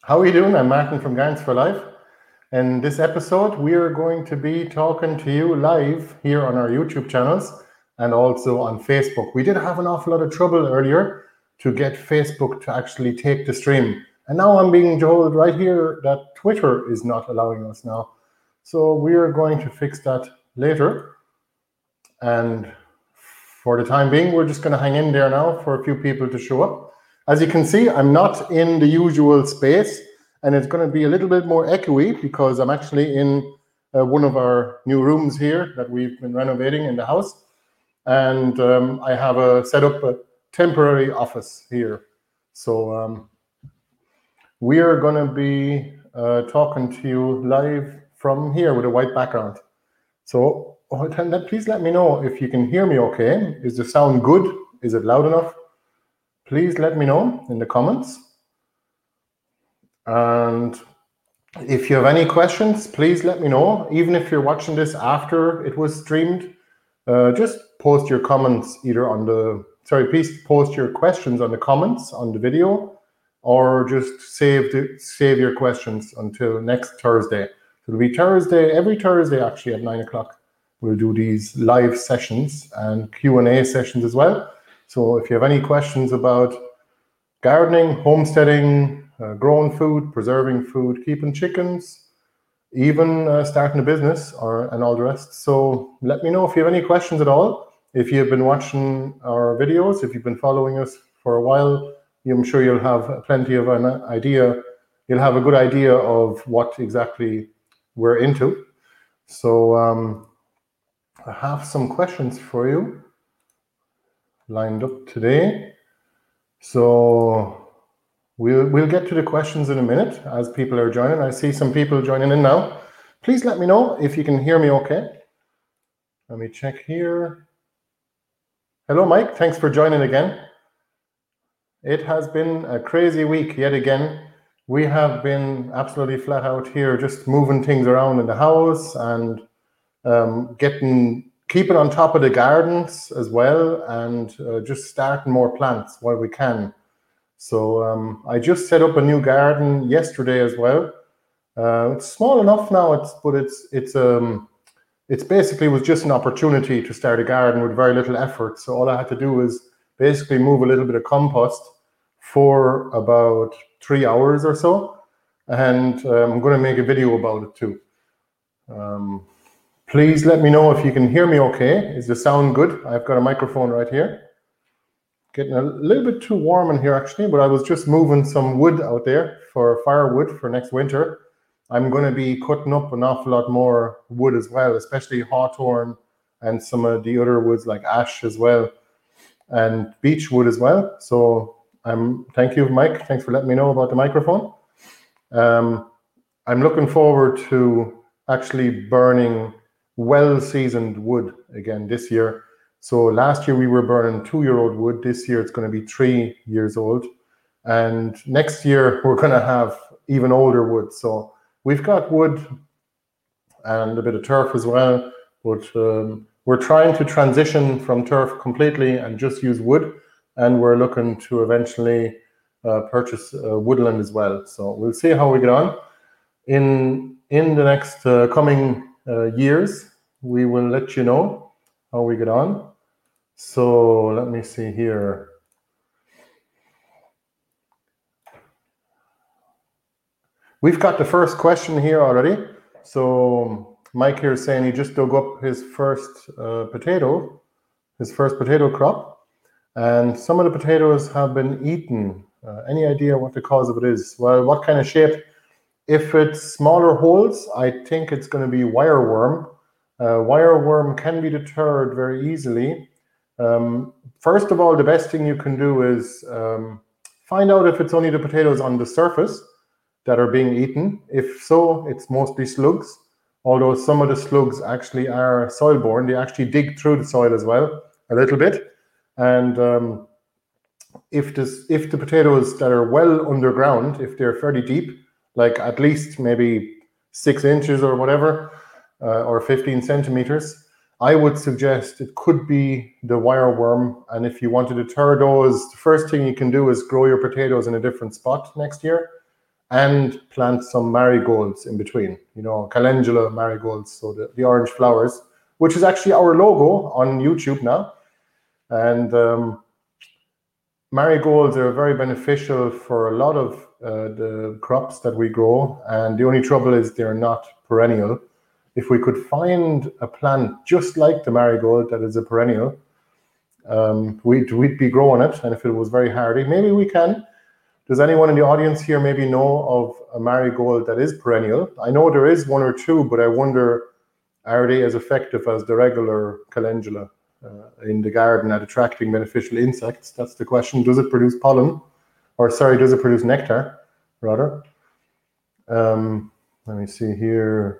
How are you doing? I'm Martin from Gardens for Life. In this episode, we are going to be talking to you live here on our YouTube channels and also on Facebook. We did have an awful lot of trouble earlier to get Facebook to actually take the stream. And now I'm being told right here that Twitter is not allowing us now. So we are going to fix that later. And for the time being, we're just going to hang in there now for a few people to show up. As you can see, I'm not in the usual space, and it's going to be a little bit more echoey because I'm actually in one of our new rooms here that we've been renovating in the house. And I have set up a temporary office here. So we are going to be talking to you live from here with a white background. So please let me know if you can hear me okay. Is the sound good? Is it loud enough? Please let me know in the comments. And if you have any questions, please let me know. Even if you're watching this after it was streamed, just post your comments either on please post your questions on the comments on the video, or just save your questions until next Thursday. It'll be every Thursday actually at 9 o'clock. We'll do these live sessions and Q&A sessions as well. So if you have any questions about gardening, homesteading, growing food, preserving food, keeping chickens, even starting a business and all the rest. So let me know if you have any questions at all. If you've been watching our videos, if you've been following us for a while, I'm sure you'll have plenty of an idea. You'll have a good idea of what exactly we're into. So I have some questions for you lined up today. So we'll get to the questions in a minute as people are joining. I see some people joining in now. Please let me know if you can hear me okay. Let me check here. Hello, Mike. Thanks for joining again. It has been a crazy week yet again. We have been absolutely flat out here, just moving things around in the house and keeping on top of the gardens as well, and just starting more plants while we can. So I just set up a new garden yesterday as well. It's small enough now, but it's basically was just an opportunity to start a garden with very little effort. So all I had to do was basically move a little bit of compost for about 3 hours or so, and I'm going to make a video about it too. Please let me know if you can hear me okay. Is the sound good? I've got a microphone right here. Getting a little bit too warm in here actually, but I was just moving some wood out there for firewood for next winter. I'm going to be cutting up an awful lot more wood as well, especially hawthorn and some of the other woods like ash as well, and beech wood as well. So thank you, Mike. Thanks for letting me know about the microphone. I'm looking forward to actually burning well-seasoned wood again this year. So last year we were burning 2-year-old wood. This year it's going to be 3 years old. And next year we're going to have even older wood. So we've got wood and a bit of turf as well. But we're trying to transition from turf completely and just use wood. And we're looking to eventually purchase woodland as well. So we'll see how we get on. In the next coming years, we will let you know how we get on. So let me see here. We've got the first question here already. So Mike here is saying he just dug up his first potato crop, and some of the potatoes have been eaten. Any idea what the cause of it is? Well, what kind of shape? If it's smaller holes, I think it's going to be wireworm. Wireworm can be deterred very easily. First of all, the best thing you can do is find out if it's only the potatoes on the surface that are being eaten. If so, it's mostly slugs, although some of the slugs actually are soil-borne. They actually dig through the soil as well, a little bit. And if the potatoes that are well underground, if they're fairly deep, like at least maybe 6 inches or whatever, or 15 centimeters, I would suggest it could be the wireworm. And if you want to deter those, the first thing you can do is grow your potatoes in a different spot next year. and plant some marigolds in between, calendula marigolds, so the orange flowers, which is actually our logo on YouTube now. And marigolds are very beneficial for a lot of the crops that we grow, and the only trouble is they're not perennial. If we could find a plant just like the marigold that is a perennial, we'd be growing it, and if it was very hardy, maybe we can. Does anyone in the audience here maybe know of a marigold that is perennial? I know there is one or two, but I wonder, are they as effective as the regular calendula in the garden at attracting beneficial insects? That's the question. Does it produce pollen? Or sorry, does it produce nectar, rather? Let me see here.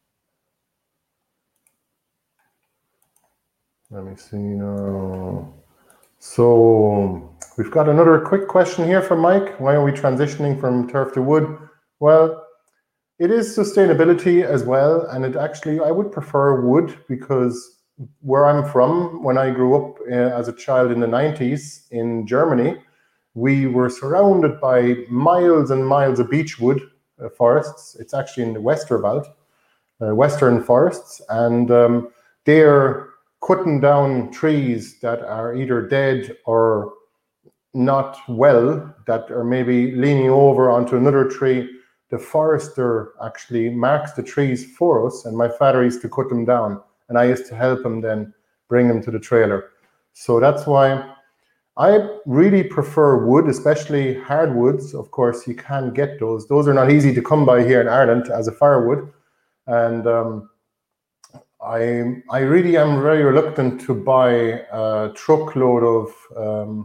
Let me see now. So we've got another quick question here from Mike. Why are we transitioning from turf to wood? Well, it is sustainability as well. And it actually, I would prefer wood, because where I'm from, when I grew up as a child in the 90s in Germany, we were surrounded by miles and miles of beechwood forests. It's actually in the Westerwald, western forests. And they're cutting down trees that are either dead or not well, that are maybe leaning over onto another tree. The forester actually marks the trees for us, and my father used to cut them down, and I used to help him then bring them to the trailer. So that's why I really prefer wood, especially hardwoods. Of course, you can get those. Those are not easy to come by here in Ireland as a firewood. And I really am very reluctant to buy a truckload of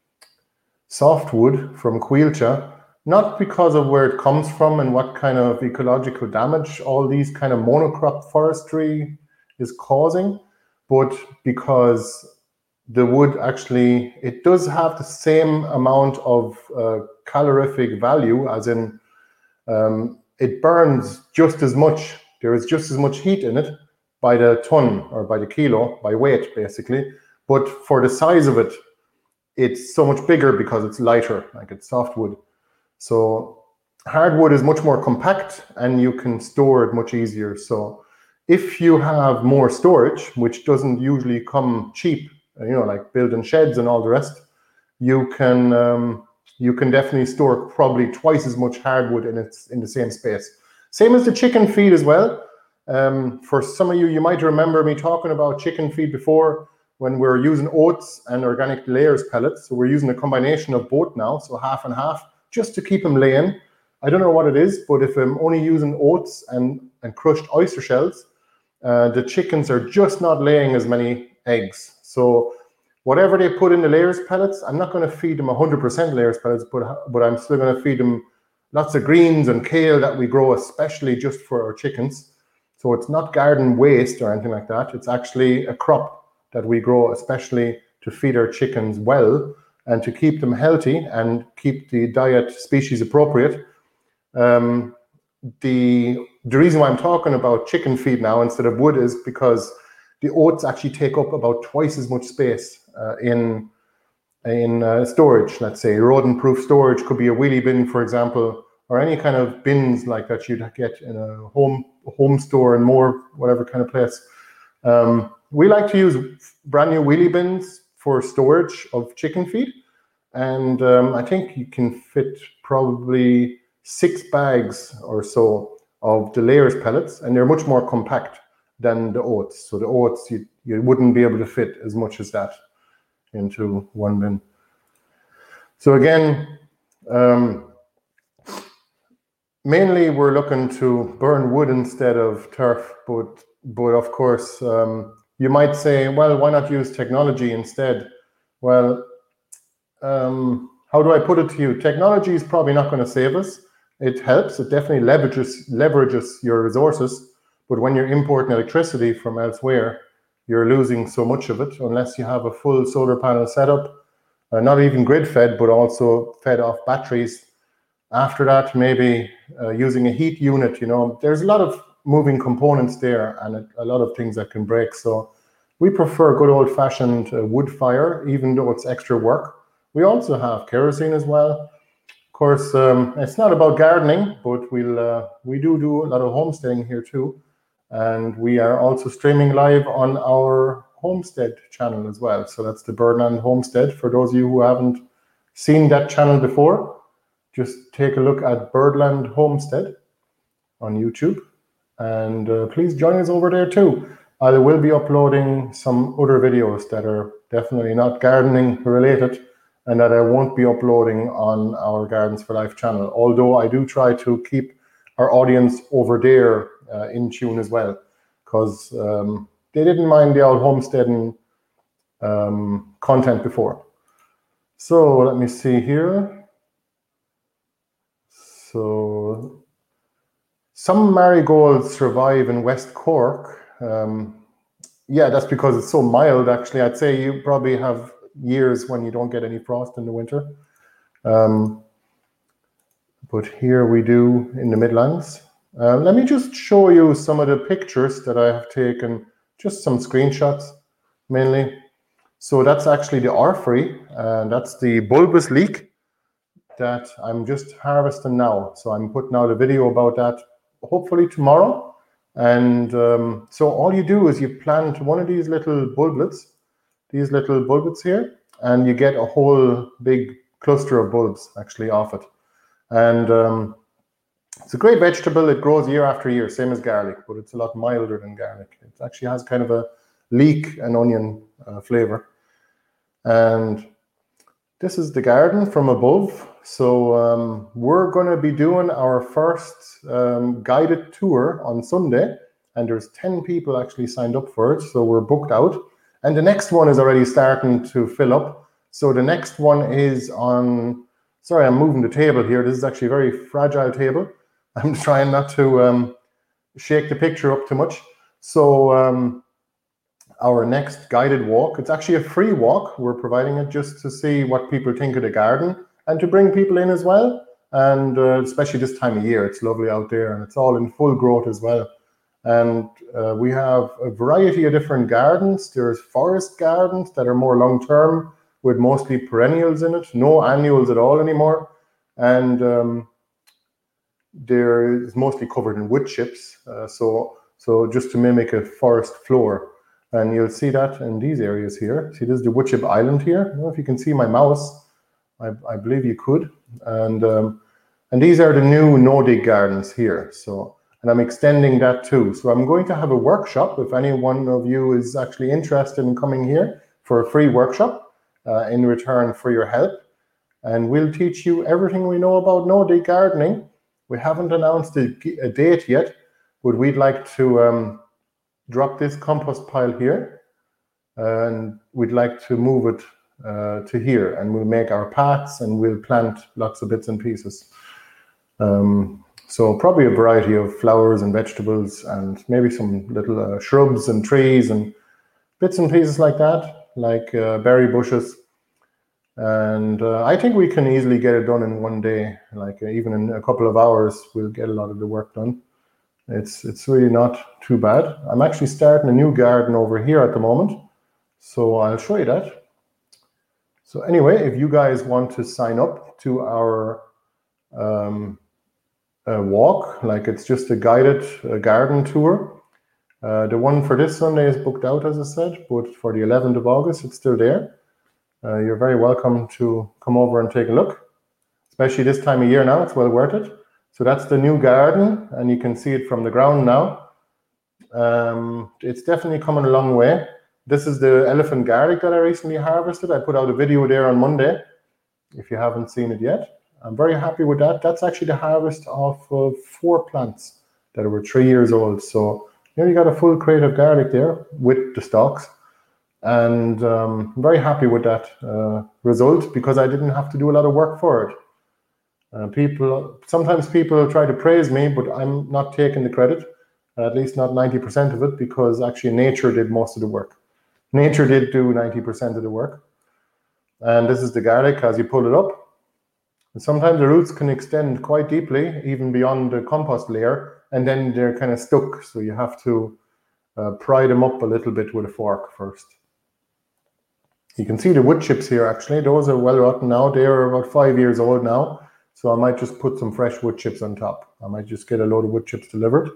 softwood from Coillte, not because of where it comes from and what kind of ecological damage all these kind of monocrop forestry is causing, but because the wood actually, it does have the same amount of calorific value, as in it burns just as much. There is just as much heat in it by the ton or by the kilo, by weight basically, but for the size of it, it's so much bigger because it's lighter, like it's softwood. So hardwood is much more compact and you can store it much easier. So if you have more storage, which doesn't usually come cheap, like building sheds and all the rest, you can definitely store probably twice as much hardwood in the same space. Same as the chicken feed as well. For some of you, you might remember me talking about chicken feed before, when we're using oats and organic layers pellets. So we're using a combination of both now, so half and half, just to keep them laying. I don't know what it is, but if I'm only using oats and crushed oyster shells, the chickens are just not laying as many eggs. So whatever they put in the layers pellets, I'm not going to feed them 100% layers pellets, but I'm still going to feed them lots of greens and kale that we grow especially just for our chickens. So it's not garden waste or anything like that. It's actually a crop that we grow especially to feed our chickens well and to keep them healthy and keep the diet species appropriate. The reason why I'm talking about chicken feed now instead of wood is because the oats actually take up about twice as much space in storage. Let's say rodent-proof storage could be a wheelie bin, for example, or any kind of bins like that you'd get in a home store and more, whatever kind of place. We like to use brand new wheelie bins for storage of chicken feed. And I think you can fit probably 6 bags or so of the layers pellets, and they're much more compact than the oats. So the oats, you wouldn't be able to fit as much as that into one bin. So again, mainly we're looking to burn wood instead of turf, but of course, you might say, well, why not use technology instead? Well, how do I put it to you? Technology is probably not going to save us. It helps. It definitely leverages your resources. But when you're importing electricity from elsewhere, you're losing so much of it unless you have a full solar panel setup, not even grid fed, but also fed off batteries. After that, maybe using a heat unit, there's a lot of moving components there and a lot of things that can break. So we prefer good old-fashioned wood fire, even though it's extra work. We also have kerosene as well. course, it's not about gardening, but we do a lot of homesteading here too. And we are also streaming live on our homestead channel as well. So that's the Birdland Homestead. For those of you who haven't seen that channel before, just take a look at Birdland Homestead on YouTube. And please join us over there too. I will be uploading some other videos that are definitely not gardening related and that I won't be uploading on our Gardens for Life channel. Although I do try to keep our audience over there in tune as well, because they didn't mind the old homesteading content before. So let me see here. So some marigolds survive in West Cork. Yeah, that's because it's so mild, actually. I'd say you probably have years when you don't get any frost in the winter. But here we do in the Midlands. Let me just show you some of the pictures that I have taken, just some screenshots mainly. So that's actually the Orphrey, and that's the bulbous leek that I'm just harvesting now. So I'm putting out a video about that hopefully tomorrow. And so all you do is you plant one of these little bulblets, here, and you get a whole big cluster of bulbs actually off it. And it's a great vegetable. It grows year after year, same as garlic, but it's a lot milder than garlic. It actually has kind of a leek and onion flavor. And this is the garden from above. So we're going to be doing our first guided tour on Sunday, and there's 10 people actually signed up for it, so we're booked out. And the next one is already starting to fill up. So the next one is on, sorry, I'm moving the table here. This is actually a very fragile table. I'm trying not to shake the picture up too much. So our next guided walk, it's actually a free walk. We're providing it just to see what people think of the garden and to bring people in as well. And especially this time of year, it's lovely out there and it's all in full growth as well. And we have a variety of different gardens. There's forest gardens that are more long-term with mostly perennials in it, no annuals at all anymore. And there is mostly covered in wood chips. So just to mimic a forest floor. And you'll see that in these areas here. See, this is the wood chip island here. I don't know if you can see my mouse. I believe you could. And these are the new no-dig gardens here. So, and I'm extending that too. So I'm going to have a workshop if any one of you is actually interested in coming here for a free workshop in return for your help. And we'll teach you everything we know about no-dig gardening. We haven't announced a date yet, but we'd like to drop this compost pile here, and we'd like to move it to here, and we'll make our paths and we'll plant lots of bits and pieces. So probably a variety of flowers and vegetables and maybe some little shrubs and trees and bits and pieces like that, like berry bushes. And I think we can easily get it done in one day, like even in a couple of hours, we'll get a lot of the work done. It's really not too bad. I'm actually starting a new garden over here at the moment, so I'll show you that. So anyway, if you guys want to sign up to our walk, like it's just a guided garden tour, the one for this Sunday is booked out, as I said, but for the 11th of August, it's still there. You're very welcome to come over and take a look, especially this time of year now. It's well worth it. So that's the new garden, and you can see it from the ground now. It's definitely coming a long way. This is the elephant garlic that I recently harvested. I put out a video there on Monday, if you haven't seen it yet. I'm very happy with that. That's actually the harvest of 4 plants that were 3 years old. So here you got a full crate of garlic there with the stalks. And I'm very happy with that result because I didn't have to do a lot of work for it. Sometimes people try to praise me, but I'm not taking the credit, at least not 90% of it, because actually nature did most of the work. Nature did do 90% of the work. And this is the garlic as you pull it up. And sometimes the roots can extend quite deeply, even beyond the compost layer, and then they're kind of stuck. So you have to pry them up a little bit with a fork first. You can see the wood chips here, actually. Those are well rotten now. They are about 5 years old now. So I might just put some fresh wood chips on top. I might just get a load of wood chips delivered.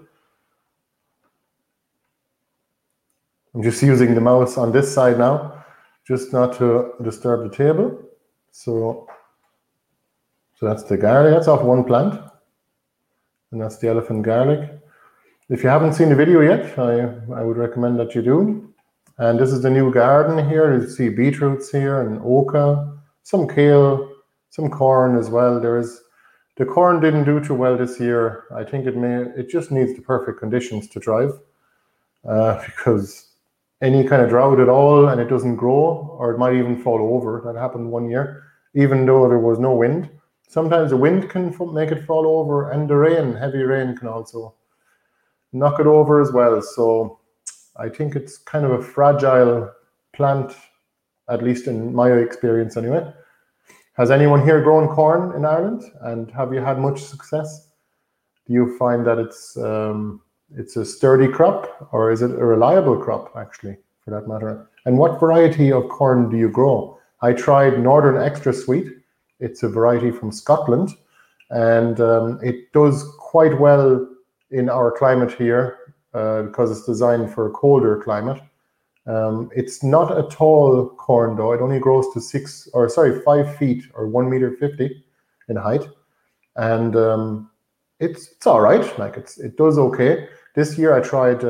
I'm just using the mouse on this side now, just not to disturb the table. So that's the garlic. That's off one plant. And that's the elephant garlic. If you haven't seen the video yet, I would recommend that you do. And this is the new garden here. You see beetroots here and oca, some kale, some corn as well. The corn didn't do too well this year. I think it just needs the perfect conditions to thrive, because any kind of drought at all and it doesn't grow, or it might even fall over. That happened one year, even though there was no wind. Sometimes the wind can make it fall over, and the rain, heavy rain, can also knock it over as well. So I think it's kind of a fragile plant, at least in my experience anyway. Has anyone here grown corn in Ireland, and have you had much success? Do you find that it's a sturdy crop, or is it a reliable crop, actually, for that matter? And what variety of corn do you grow? I tried Northern Extra Sweet. It's a variety from Scotland, and it does quite well in our climate here because it's designed for a colder climate. It's not a tall corn though. It only grows to 5 feet or 1.50 meters in height, and it's all right. Like it does okay. This year I tried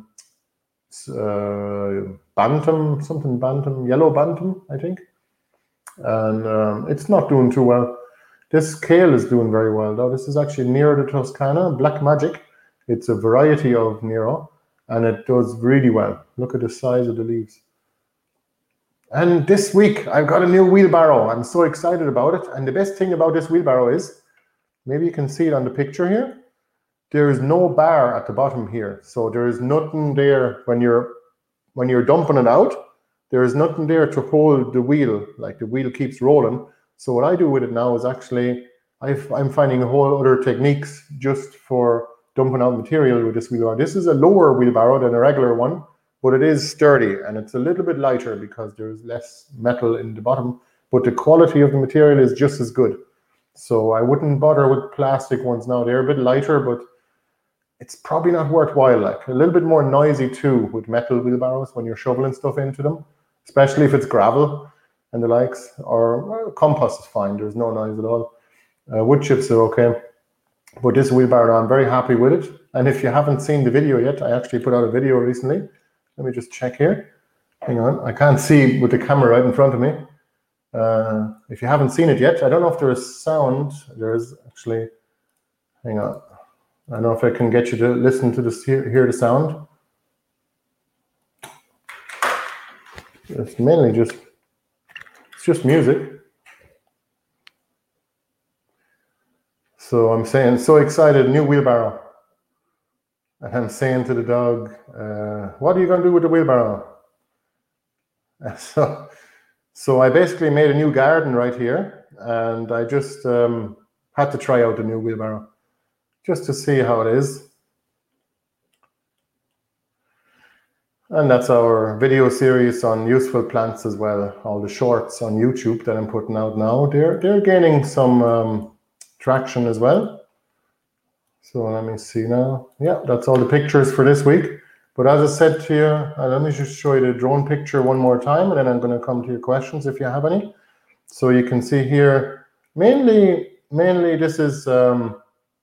yellow bantam, I think, and it's not doing too well. This kale is doing very well though. This is actually Nero de Toscana, Black Magic. It's a variety of Nero, and it does really well. Look at the size of the leaves. And this week I've got a new wheelbarrow. I'm so excited about it. And the best thing about this wheelbarrow is, maybe you can see it on the picture here, there is no bar at the bottom here. So there is nothing there when you're dumping it out. There is nothing there to hold the wheel, like the wheel keeps rolling. So what I do with it now is actually, I'm finding a whole other techniques just for dumping out material with this wheelbarrow. This is a lower wheelbarrow than a regular one, but it is sturdy and it's a little bit lighter because there's less metal in the bottom, but the quality of the material is just as good. So I wouldn't bother with plastic ones now. They're a bit lighter, but it's probably not worthwhile. Like a little bit more noisy too with metal wheelbarrows when you're shoveling stuff into them, especially if it's gravel and the likes, or compost is fine. There's no noise at all. Wood chips are okay. But this wheelbarrow, I'm very happy with it. And if you haven't seen the video yet, I actually put out a video recently. Let me just check here. Hang on, I can't see with the camera right in front of me. If you haven't seen it yet, I don't know if there is sound. There is actually, hang on. I don't know if I can get you to listen to this, hear the sound. It's mainly just music. So I'm saying, so excited, new wheelbarrow. And I'm saying to the dog, what are you going to do with the wheelbarrow? So I basically made a new garden right here, and I just had to try out the new wheelbarrow just to see how it is. And that's our video series on useful plants as well. All the shorts on YouTube that I'm putting out now, they're gaining some traction as well. So let me see now. Yeah, that's all the pictures for this week. But as I said to you, let me just show you the drone picture one more time, and then I'm going to come to your questions if you have any. So you can see here, mainly this is our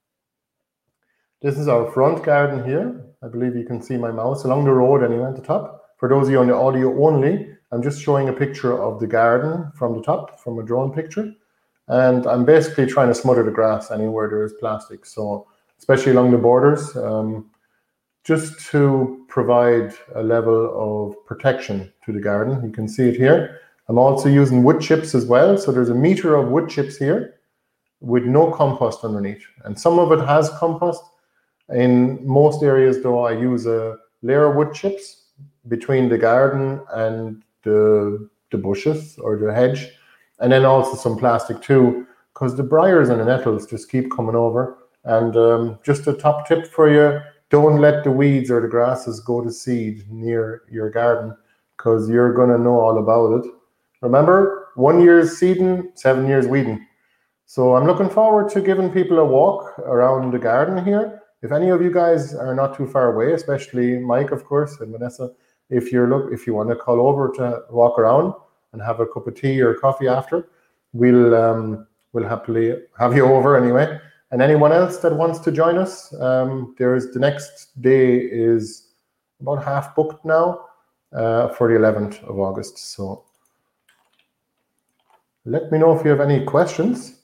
front garden here. I believe you can see my mouse along the road anyway at the top. For those of you on the audio only, I'm just showing a picture of the garden from the top, from a drone picture. And I'm basically trying to smother the grass anywhere there is plastic. So especially along the borders, just to provide a level of protection to the garden. You can see it here. I'm also using wood chips as well. So there's a meter of wood chips here with no compost underneath. And some of it has compost. In most areas though, I use a layer of wood chips between the garden and the bushes or the hedge. And then also some plastic too, because the briars and the nettles just keep coming over. And just a top tip for you, don't let the weeds or the grasses go to seed near your garden, because you're going to know all about it. Remember, 1 year's seeding, 7 years weeding. So I'm looking forward to giving people a walk around the garden here. If any of you guys are not too far away, especially Mike, of course, and Vanessa, if you want to call over to walk around and have a cup of tea or coffee after, we'll happily have you over anyway. And anyone else that wants to join us, the next day is about half booked now for the 11th of August. So let me know if you have any questions.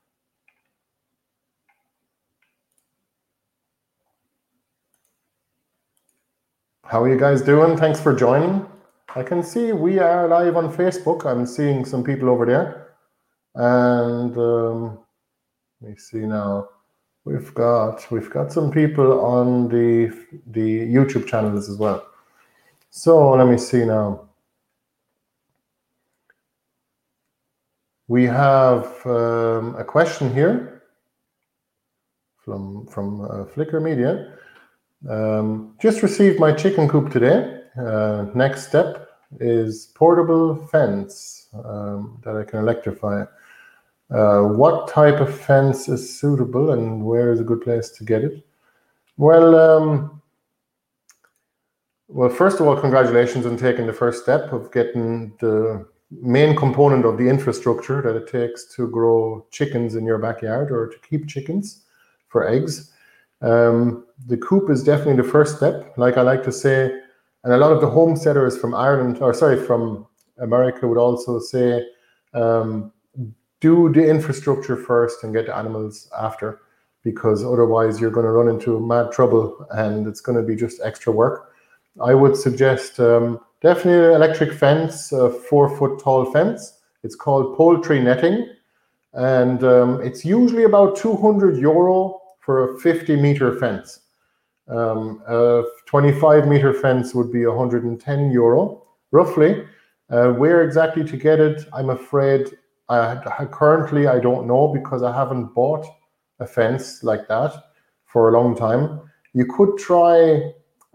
How are you guys doing? Thanks for joining. I can see we are live on Facebook. I'm seeing some people over there. And let me see now. We've got some people on the YouTube channels as well. So let me see now. We have a question here from Flickr Media. Just received my chicken coop today. Next step is portable fence that I can electrify. What type of fence is suitable and where is a good place to get it? Well, first of all, congratulations on taking the first step of getting the main component of the infrastructure that it takes to grow chickens in your backyard or to keep chickens for eggs. The coop is definitely the first step, like I like to say, and a lot of the homesteaders from from America would also say, do the infrastructure first and get the animals after, because otherwise you're going to run into mad trouble and it's going to be just extra work. I would suggest definitely an electric fence, a 4-foot tall fence. It's called poultry netting, and it's usually about €200 for a 50-meter fence. A 25-meter fence would be €110, roughly. Where exactly to get it, I'm afraid, currently I don't know, because I haven't bought a fence like that for a long time. You could try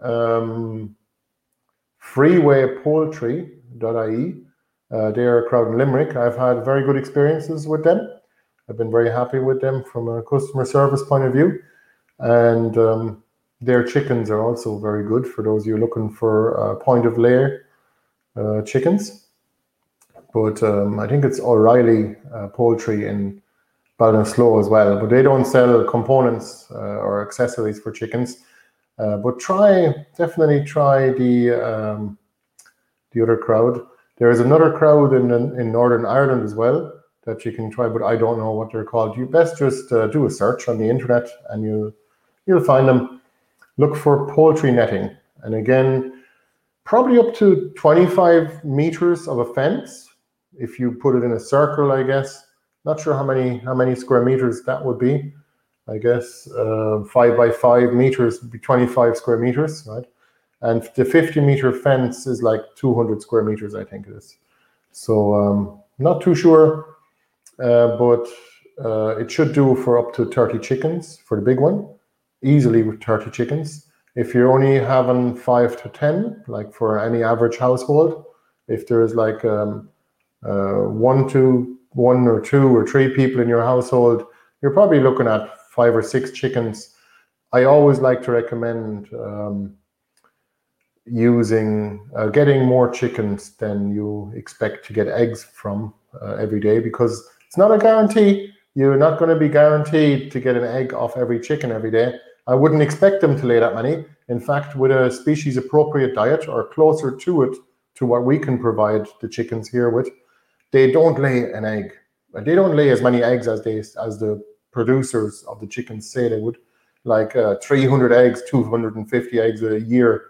freewaypoultry.ie. They're a crowd in Limerick. I've had very good experiences with them. I've been very happy with them from a customer service point of view. And their chickens are also very good for those of you looking for point of layer chickens. But I think it's O'Reilly Poultry in Ballinasloe as well. But they don't sell components or accessories for chickens. But definitely try the other crowd. There is another crowd in Northern Ireland as well that you can try, but I don't know what they're called. You best just do a search on the internet and you'll find them. Look for poultry netting, and again, probably up to 25 meters of a fence. If you put it in a circle, I guess. Not sure how many square meters that would be. I guess 5 by 5 meters would be 25 square meters, right? And the 50-meter fence is like 200 square meters, I think it is. So not too sure, but it should do for up to 30 chickens for the big one, easily with 30 chickens. If you're only having 5 to 10, like for any average household, if there's like 1 or 2 or 3 people in your household, you're probably looking at 5 or 6 chickens. I always like to recommend getting more chickens than you expect to get eggs from every day, because it's not a guarantee. You're not going to be guaranteed to get an egg off every chicken every day. I wouldn't expect them to lay that many. In fact, with a species appropriate diet or closer to it, to what we can provide the chickens here with, they don't lay an egg. They don't lay as many eggs as the producers of the chickens say they would, like 300 eggs, 250 eggs a year.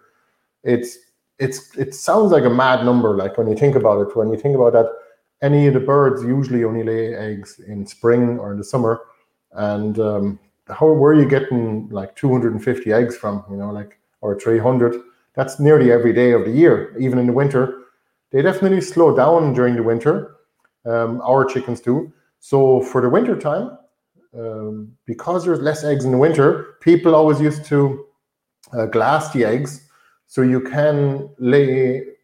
It sounds like a mad number, like when you think about it. When you think about that, any of the birds usually only lay eggs in spring or in the summer, and where are you getting like 250 eggs from? Or 300? That's nearly every day of the year, even in the winter. They definitely slow down during the winter. Our chickens do. So for the winter time, because there's less eggs in the winter, people always used to glass the eggs. So you can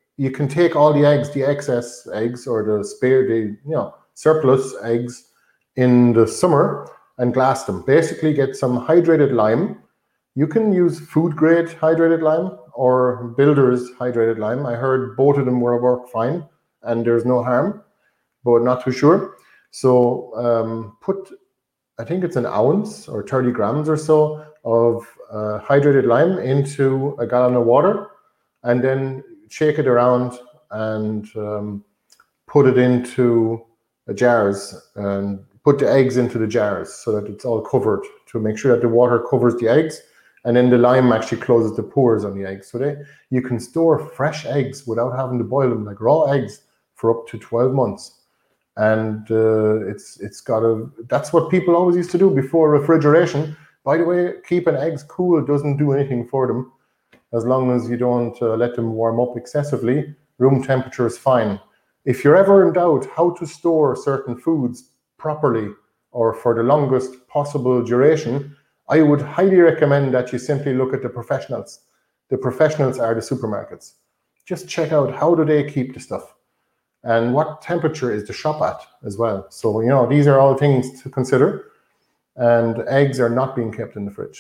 take all the eggs, the excess eggs or the surplus eggs in the summer and glass them. Basically get some hydrated lime. You can use food grade hydrated lime or builder's hydrated lime. I heard both of them work fine and there's no harm, but not too sure. So put, I think it's an ounce or 30 grams or so of hydrated lime into a gallon of water, and then shake it around and put it into jars, and put the eggs into the jars so that it's all covered, to make sure that the water covers the eggs, and then the lime actually closes the pores on the eggs. So you can store fresh eggs without having to boil them, like raw eggs, for up to 12 months. And it's got a, that's what people always used to do before refrigeration. By the way, keeping eggs cool doesn't do anything for them. As long as you don't let them warm up excessively, room temperature is fine. If you're ever in doubt how to store certain foods properly or for the longest possible duration, I would highly recommend that you simply look at the professionals. The professionals are the supermarkets. Just check out how do they keep the stuff and what temperature is the shop at as well. So, you know, these are all things to consider, and eggs are not being kept in the fridge.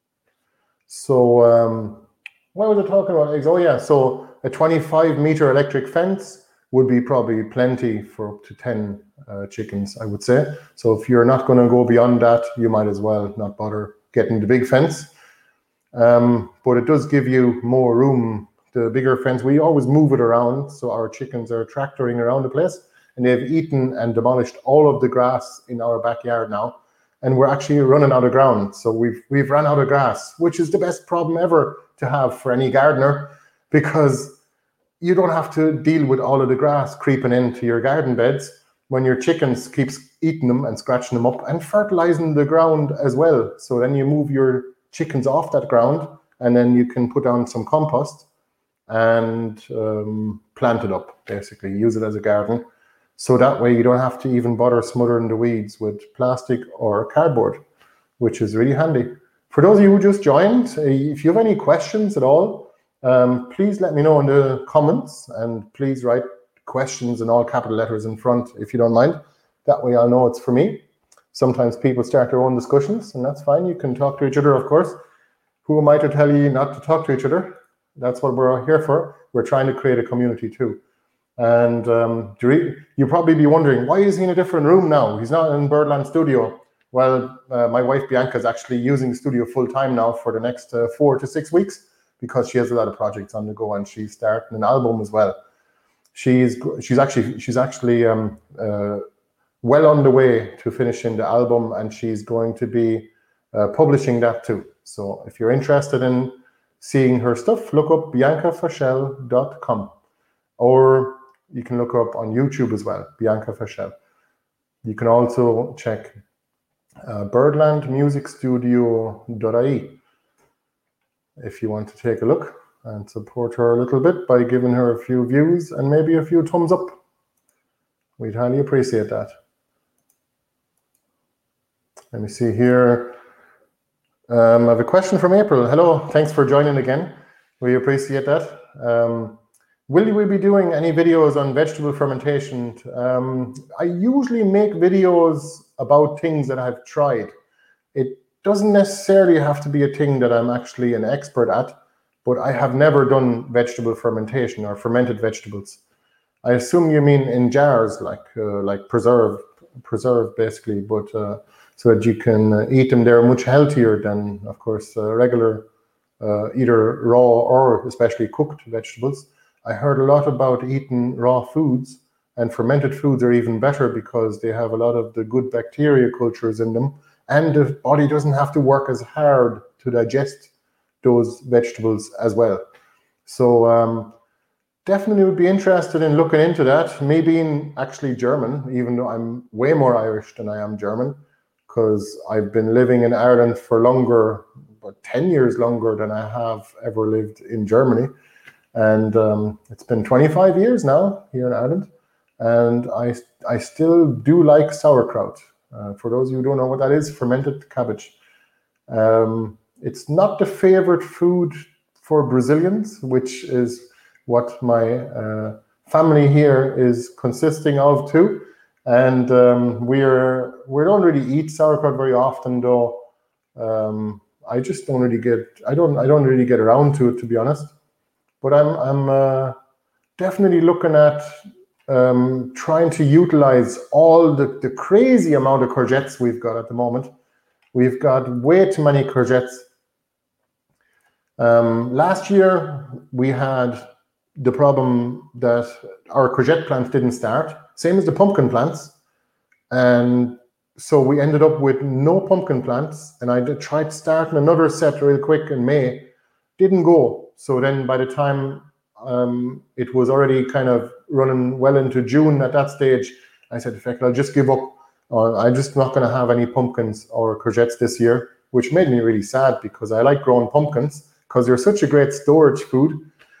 So what was I talking about eggs? Oh yeah, so a 25-meter electric fence would be probably plenty for up to 10 chickens, I would say. So if you're not going to go beyond that, you might as well not bother getting the big fence. But it does give you more room. The bigger fence, we always move it around, so our chickens are tractoring around the place, and they've eaten and demolished all of the grass in our backyard now, and we're actually running out of ground. So we've run out of grass, which is the best problem ever to have for any gardener, because you don't have to deal with all of the grass creeping into your garden beds when your chickens keeps eating them and scratching them up and fertilizing the ground as well. So then you move your chickens off that ground, and then you can put down some compost and plant it up, basically use it as a garden. So that way you don't have to even bother smothering the weeds with plastic or cardboard, which is really handy. For those of you who just joined, if you have any questions at all, please let me know in the comments, and please write questions in all capital letters in front if you don't mind. That way I'll know it's for me. Sometimes people start their own discussions, and that's fine. You can talk to each other, of course. Who am I to tell you not to talk to each other? That's what we're here for. We're trying to create a community too. And you'll probably be wondering, why is he in a different room now? He's not in Birdland Studio. Well, my wife Bianca is actually using the studio full time now for the next 4 to 6 weeks, because she has a lot of projects on the go, and she's starting an album as well. She's actually well on the way to finishing the album, and she's going to be publishing that too. So if you're interested in seeing her stuff, look up biancafachel.com, or you can look up on YouTube as well, Bianca Fachel. You can also check birdlandmusicstudio.ie if you want to take a look and support her a little bit by giving her a few views and maybe a few thumbs up. We'd highly appreciate that. Let me see here. I have a question from April. Hello, thanks for joining again. We appreciate that. Will we be doing any videos on vegetable fermentation? I usually make videos about things that I've tried. It doesn't necessarily have to be a thing that I'm actually an expert at, but I have never done vegetable fermentation or fermented vegetables. I assume you mean in jars, like preserved basically, but so that you can eat them. They're much healthier than, of course, regular either raw or especially cooked vegetables. I heard a lot about eating raw foods, and fermented foods are even better because they have a lot of the good bacteria cultures in them, and the body doesn't have to work as hard to digest those vegetables as well. So definitely would be interested in looking into that. Me being actually German, even though I'm way more Irish than I am German, because I've been living in Ireland for longer, about 10 years longer than I have ever lived in Germany. And it's been 25 years now here in Ireland, and I still do like sauerkraut. For those of you who don't know what that is, fermented cabbage. It's not the favorite food for Brazilians, which is what my family here is consisting of too. And we're we don't really eat sauerkraut very often, though. I just don't really I don't really get around to it, to be honest. But I'm definitely looking at trying to utilize all the crazy amount of courgettes we've got at the moment. We've got way too many courgettes. Last year we had the problem that our courgette plants didn't start, same as the pumpkin plants, and so we ended up with no pumpkin plants. And I tried starting another set real quick in May, didn't go. So then by the time it was already kind of running well into June at that stage, I said, in fact, I'll just give up. I'm just not going to have any pumpkins or courgettes this year, which made me really sad because I like growing pumpkins because they're such a great storage food.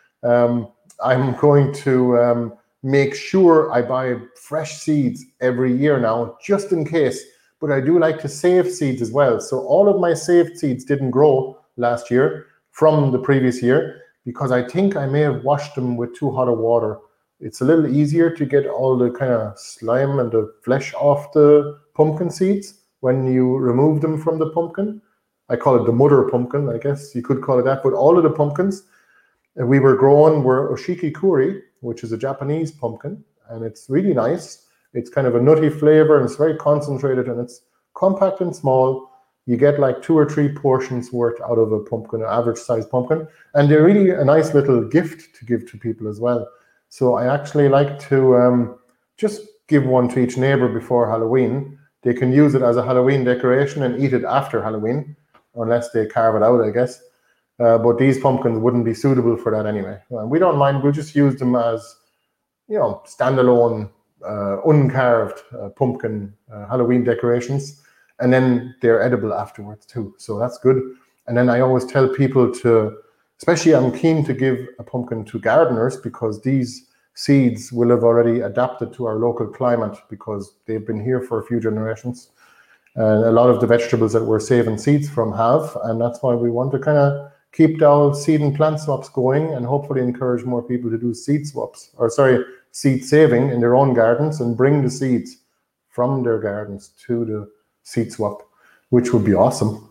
I'm going to make sure I buy fresh seeds every year now, just in case. But I do like to save seeds as well. So all of my saved seeds didn't grow last year from the previous year because I think I may have washed them with too hot of water. It's a little easier to get all the kind of slime and the flesh off the pumpkin seeds when you remove them from the pumpkin. I call it the mother pumpkin, I guess you could call it that. But all of the pumpkins we were growing were Oshiki-kuri, which is a Japanese pumpkin, and it's really nice. It's kind of a nutty flavor, and it's very concentrated, and it's compact and small. You get like 2 or 3 portions worth out of a pumpkin, an average size pumpkin, and they're really a nice little gift to give to people as well. So I actually like to just give one to each neighbor before Halloween. They can use it as a Halloween decoration and eat it after Halloween, unless they carve it out, I guess. But these pumpkins wouldn't be suitable for that anyway. We don't mind. We'll just use them as, standalone, uncarved pumpkin Halloween decorations. And then they're edible afterwards too. So that's good. And then I always tell people to, especially I'm keen to give a pumpkin to gardeners because these seeds will have already adapted to our local climate because they've been here for a few generations. And a lot of the vegetables that we're saving seeds from have. And that's why we want to kind of keep the old seed and plant swaps going and hopefully encourage more people to do seed saving in their own gardens and bring the seeds from their gardens to the seed swap, which would be awesome.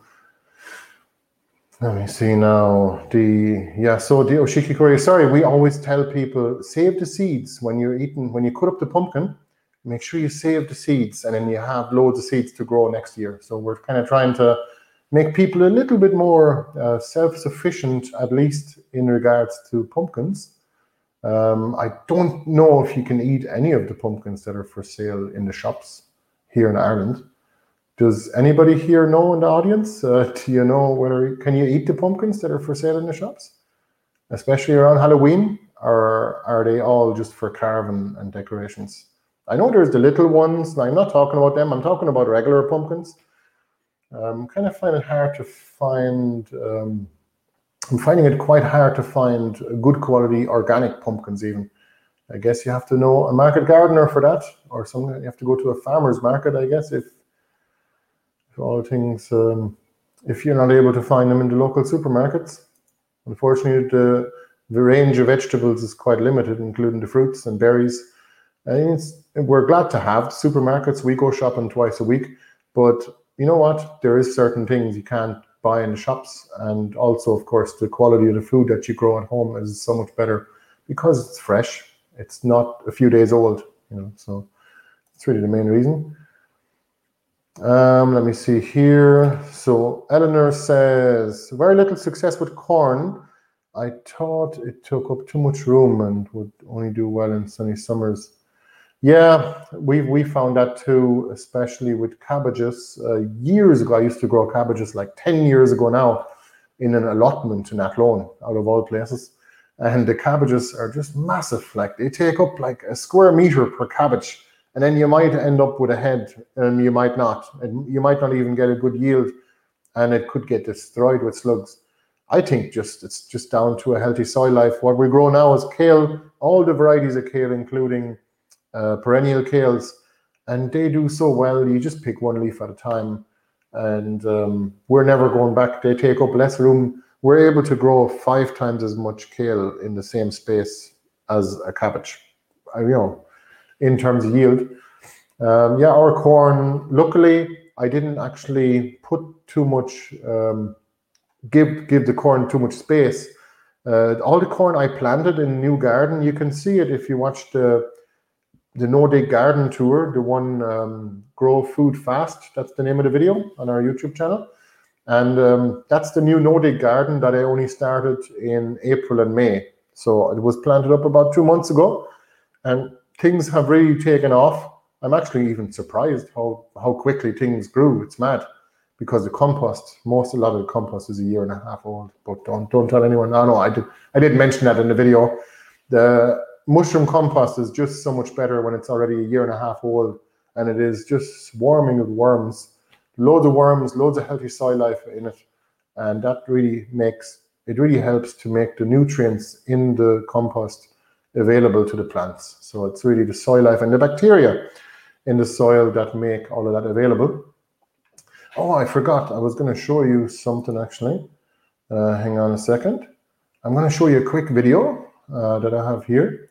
Let me see now. The Oshiki-kuri, we always tell people, save the seeds when you cut up the pumpkin, make sure you save the seeds and then you have loads of seeds to grow next year. So we're kind of trying to make people a little bit more self-sufficient, at least in regards to pumpkins. I don't know if you can eat any of the pumpkins that are for sale in the shops here in Ireland. Does anybody here know in the audience? Do you know can you eat the pumpkins that are for sale in the shops? Especially around Halloween, or are they all just for carving and decorations? I know there's the little ones. I'm not talking about them. I'm talking about regular pumpkins. Kind of find it hard to find. I'm finding it quite hard to find good quality organic pumpkins. Even, I guess you have to know a market gardener for that, or something. You have to go to a farmer's market, I guess. If all things, if you're not able to find them in the local supermarkets, unfortunately, the range of vegetables is quite limited, including the fruits and berries. And we're glad to have supermarkets. We go shopping twice a week, but you know what? There is certain things you can't buy in the shops. And also, of course, the quality of the food that you grow at home is so much better because it's fresh. It's not a few days old, so it's really the main reason. Let me see here. So Eleanor says, very little success with corn. I thought it took up too much room and would only do well in sunny summers. Yeah, we found that too, especially with cabbages. Years ago, I used to grow cabbages like 10 years ago now in an allotment in Athlone, out of all places. And the cabbages are just massive. Like they take up like a square meter per cabbage. And then you might end up with a head and you might not. And you might not even get a good yield and it could get destroyed with slugs. I think it's just down to a healthy soil life. What we grow now is kale, all the varieties of kale, including perennial kales, and they do so well. You just pick one leaf at a time, and we're never going back. They take up less room. We're able to grow 5 times as much kale in the same space as a cabbage, in terms of yield. Yeah, our corn, luckily, I didn't actually put too much, give the corn too much space. All the corn I planted in New Garden, you can see it if you watch the No Dig Garden tour, the one Grow Food Fast, that's the name of the video on our YouTube channel. And that's the new No Dig Garden that I only started in April and May. So it was planted up about 2 months ago, and things have really taken off. I'm actually even surprised how quickly things grew. It's mad, because the compost, a lot of the compost is 1.5 years old. But don't tell anyone. No, I did mention that in the video. The mushroom compost is just so much better when it's already 1.5 years old, and it is just swarming with worms. Loads of worms, loads of healthy soil life in it, and that really helps to make the nutrients in the compost available to the plants. So it's really the soil life and the bacteria in the soil that make all of that available. Oh, I forgot. I was going to show you something actually. Hang on a second. I'm going to show you a quick video that I have here.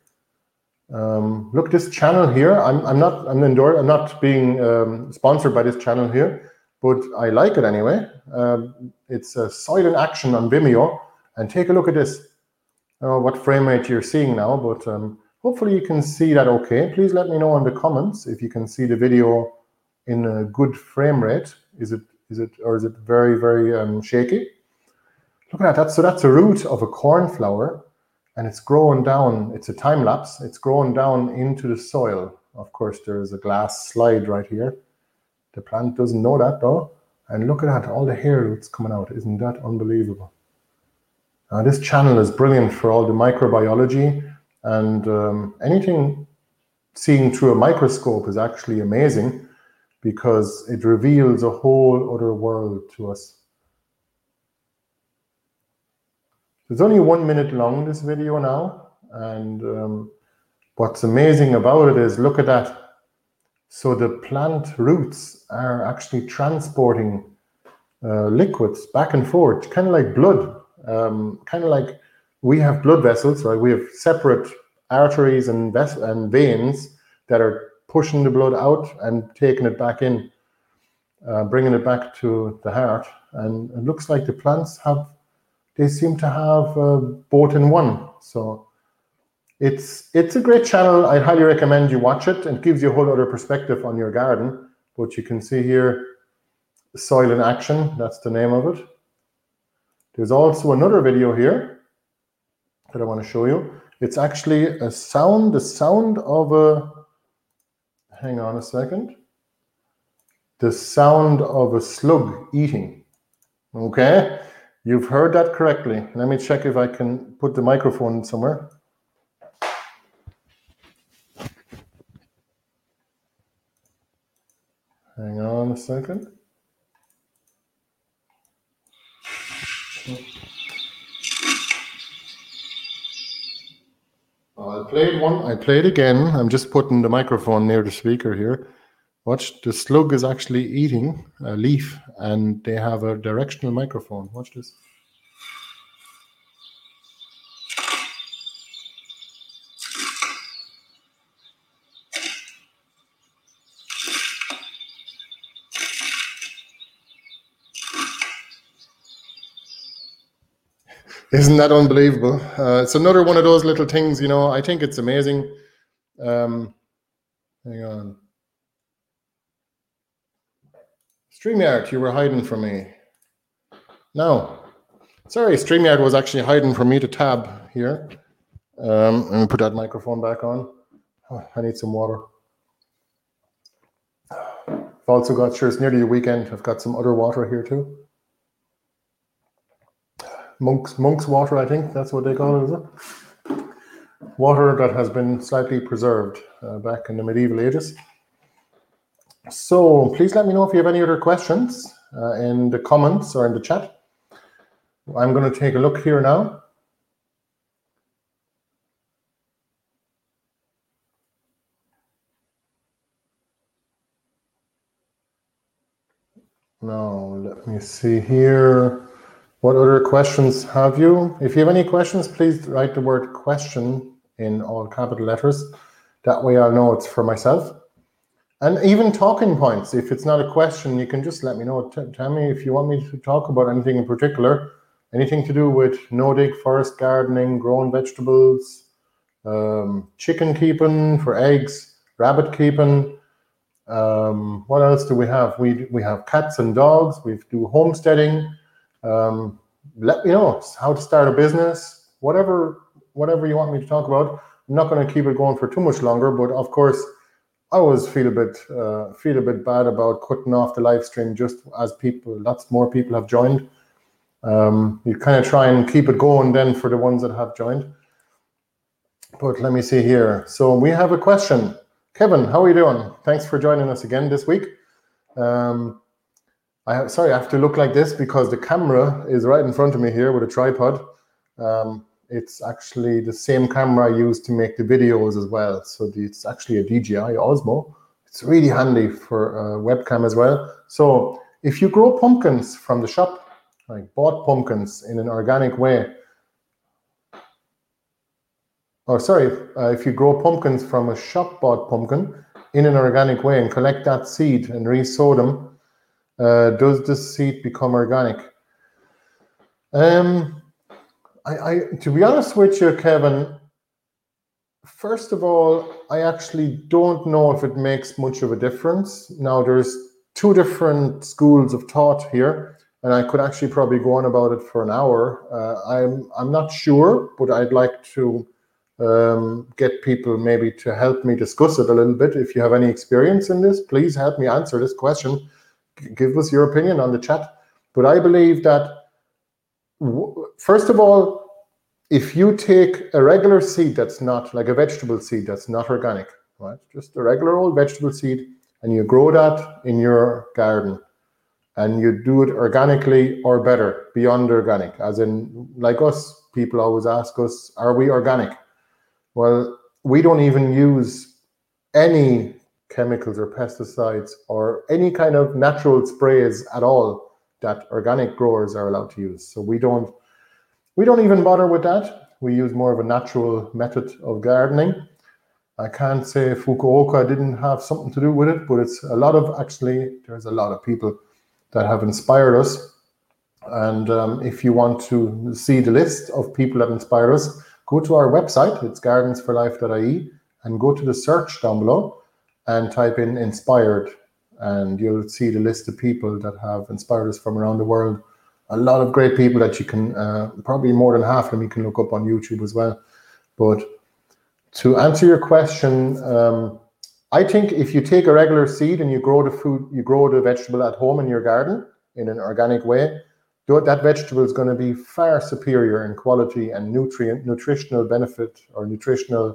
Look, this channel here. I'm not being sponsored by this channel here, but I like it anyway. It's Soil in Action on Vimeo, and take a look at this. I don't know what frame rate you're seeing now, but hopefully you can see that okay. Please let me know in the comments if you can see the video in a good frame rate. Is it very, very shaky? Look at that. So that's a root of a cornflower, and it's growing down. It's a time lapse. It's growing down into the soil. Of course, there is a glass slide right here. The plant doesn't know that though. And look at that, all the hair roots coming out. Isn't that unbelievable? This channel is brilliant for all the microbiology, and anything seen through a microscope is actually amazing, because it reveals a whole other world to us. It's only 1 minute long, this video now, and what's amazing about it is, look at that. So the plant roots are actually transporting liquids back and forth, kind of like blood. Kind of like we have blood vessels, right? We have separate arteries and veins that are pushing the blood out and taking it back in, bringing it back to the heart. And it looks like the plants seem to have both in one. So it's a great channel. I highly recommend you watch it, and it gives you a whole other perspective on your garden. But you can see here, Soil in Action, that's the name of it. There's also another video here that I want to show you. It's actually the sound of a, hang on a second, the sound of a slug eating. Okay, you've heard that correctly. Let me check if I can put the microphone somewhere. Hang on a second. I played one. I played again. I'm just putting the microphone near the speaker here. Watch, the slug is actually eating a leaf, and they have a directional microphone. Watch this. Isn't that unbelievable? It's another one of those little things, you know. I think it's amazing. Hang on. StreamYard, you were hiding from me. No. Sorry, StreamYard was actually hiding from me, the tab here. Let me put that microphone back on. Oh, I need some water. I've also got, sure, it's nearly the weekend. I've got some other water here too. Monk's water, I think that's what they call it, is it? Water that has been slightly preserved back in the medieval ages. So please let me know if you have any other questions in the comments or in the chat. I'm going to take a look here now. Now, let me see here. What other questions have you? If you have any questions, please write the word question in all capital letters. That way I'll know it's for myself. And even talking points, if it's not a question, you can just let me know. Tell me if you want me to talk about anything in particular, anything to do with no-dig forest gardening, growing vegetables, chicken keeping for eggs, rabbit keeping. What else do we have? We have cats and dogs. We do homesteading. Let me know how to start a business, whatever you want me to talk about. I'm not going to keep it going for too much longer, but of course, I always feel a bit bad about cutting off the live stream just as lots more people have joined. You kind of try and keep it going then for the ones that have joined. But let me see here. So we have a question. Kevin, how are you doing? Thanks for joining us again this week. I have to look like this because the camera is right in front of me here with a tripod. It's actually the same camera I use to make the videos as well. So it's actually a DJI Osmo. It's really handy for a webcam as well. So if you grow pumpkins from the shop, like bought pumpkins in an organic way, if you grow pumpkins from a shop bought pumpkin in an organic way and collect that seed and re-sow them, does the seed become organic? To be honest with you, Kevin, first of all, I actually don't know if it makes much of a difference. Now, there's two different schools of thought here, and I could actually probably go on about it for an hour. I'm not sure, but I'd like to get people maybe to help me discuss it a little bit. If you have any experience in this, please help me answer this question. Give us your opinion on the chat. But I believe that, first of all, if you take a regular seed that's not like a vegetable seed that's not organic, right? Just a regular old vegetable seed, and you grow that in your garden, and you do it organically or better, beyond organic, as in, like us, people always ask us, are we organic? Well, we don't even use any chemicals or pesticides or any kind of natural sprays at all that organic growers are allowed to use. So we don't even bother with that. We use more of a natural method of gardening. I can't say Fukuoka didn't have something to do with it, but there's a lot of people that have inspired us. And if you want to see the list of people that inspired us, go to our website, it's gardensforlife.ie, and go to the search down below and type in inspired, and you'll see the list of people that have inspired us from around the world. A lot of great people that you can, probably more than half of them you can look up on YouTube as well. But to answer your question, I think if you take a regular seed and you grow the vegetable at home in your garden in an organic way, that vegetable is going to be far superior in quality and nutritional benefit, or nutritional,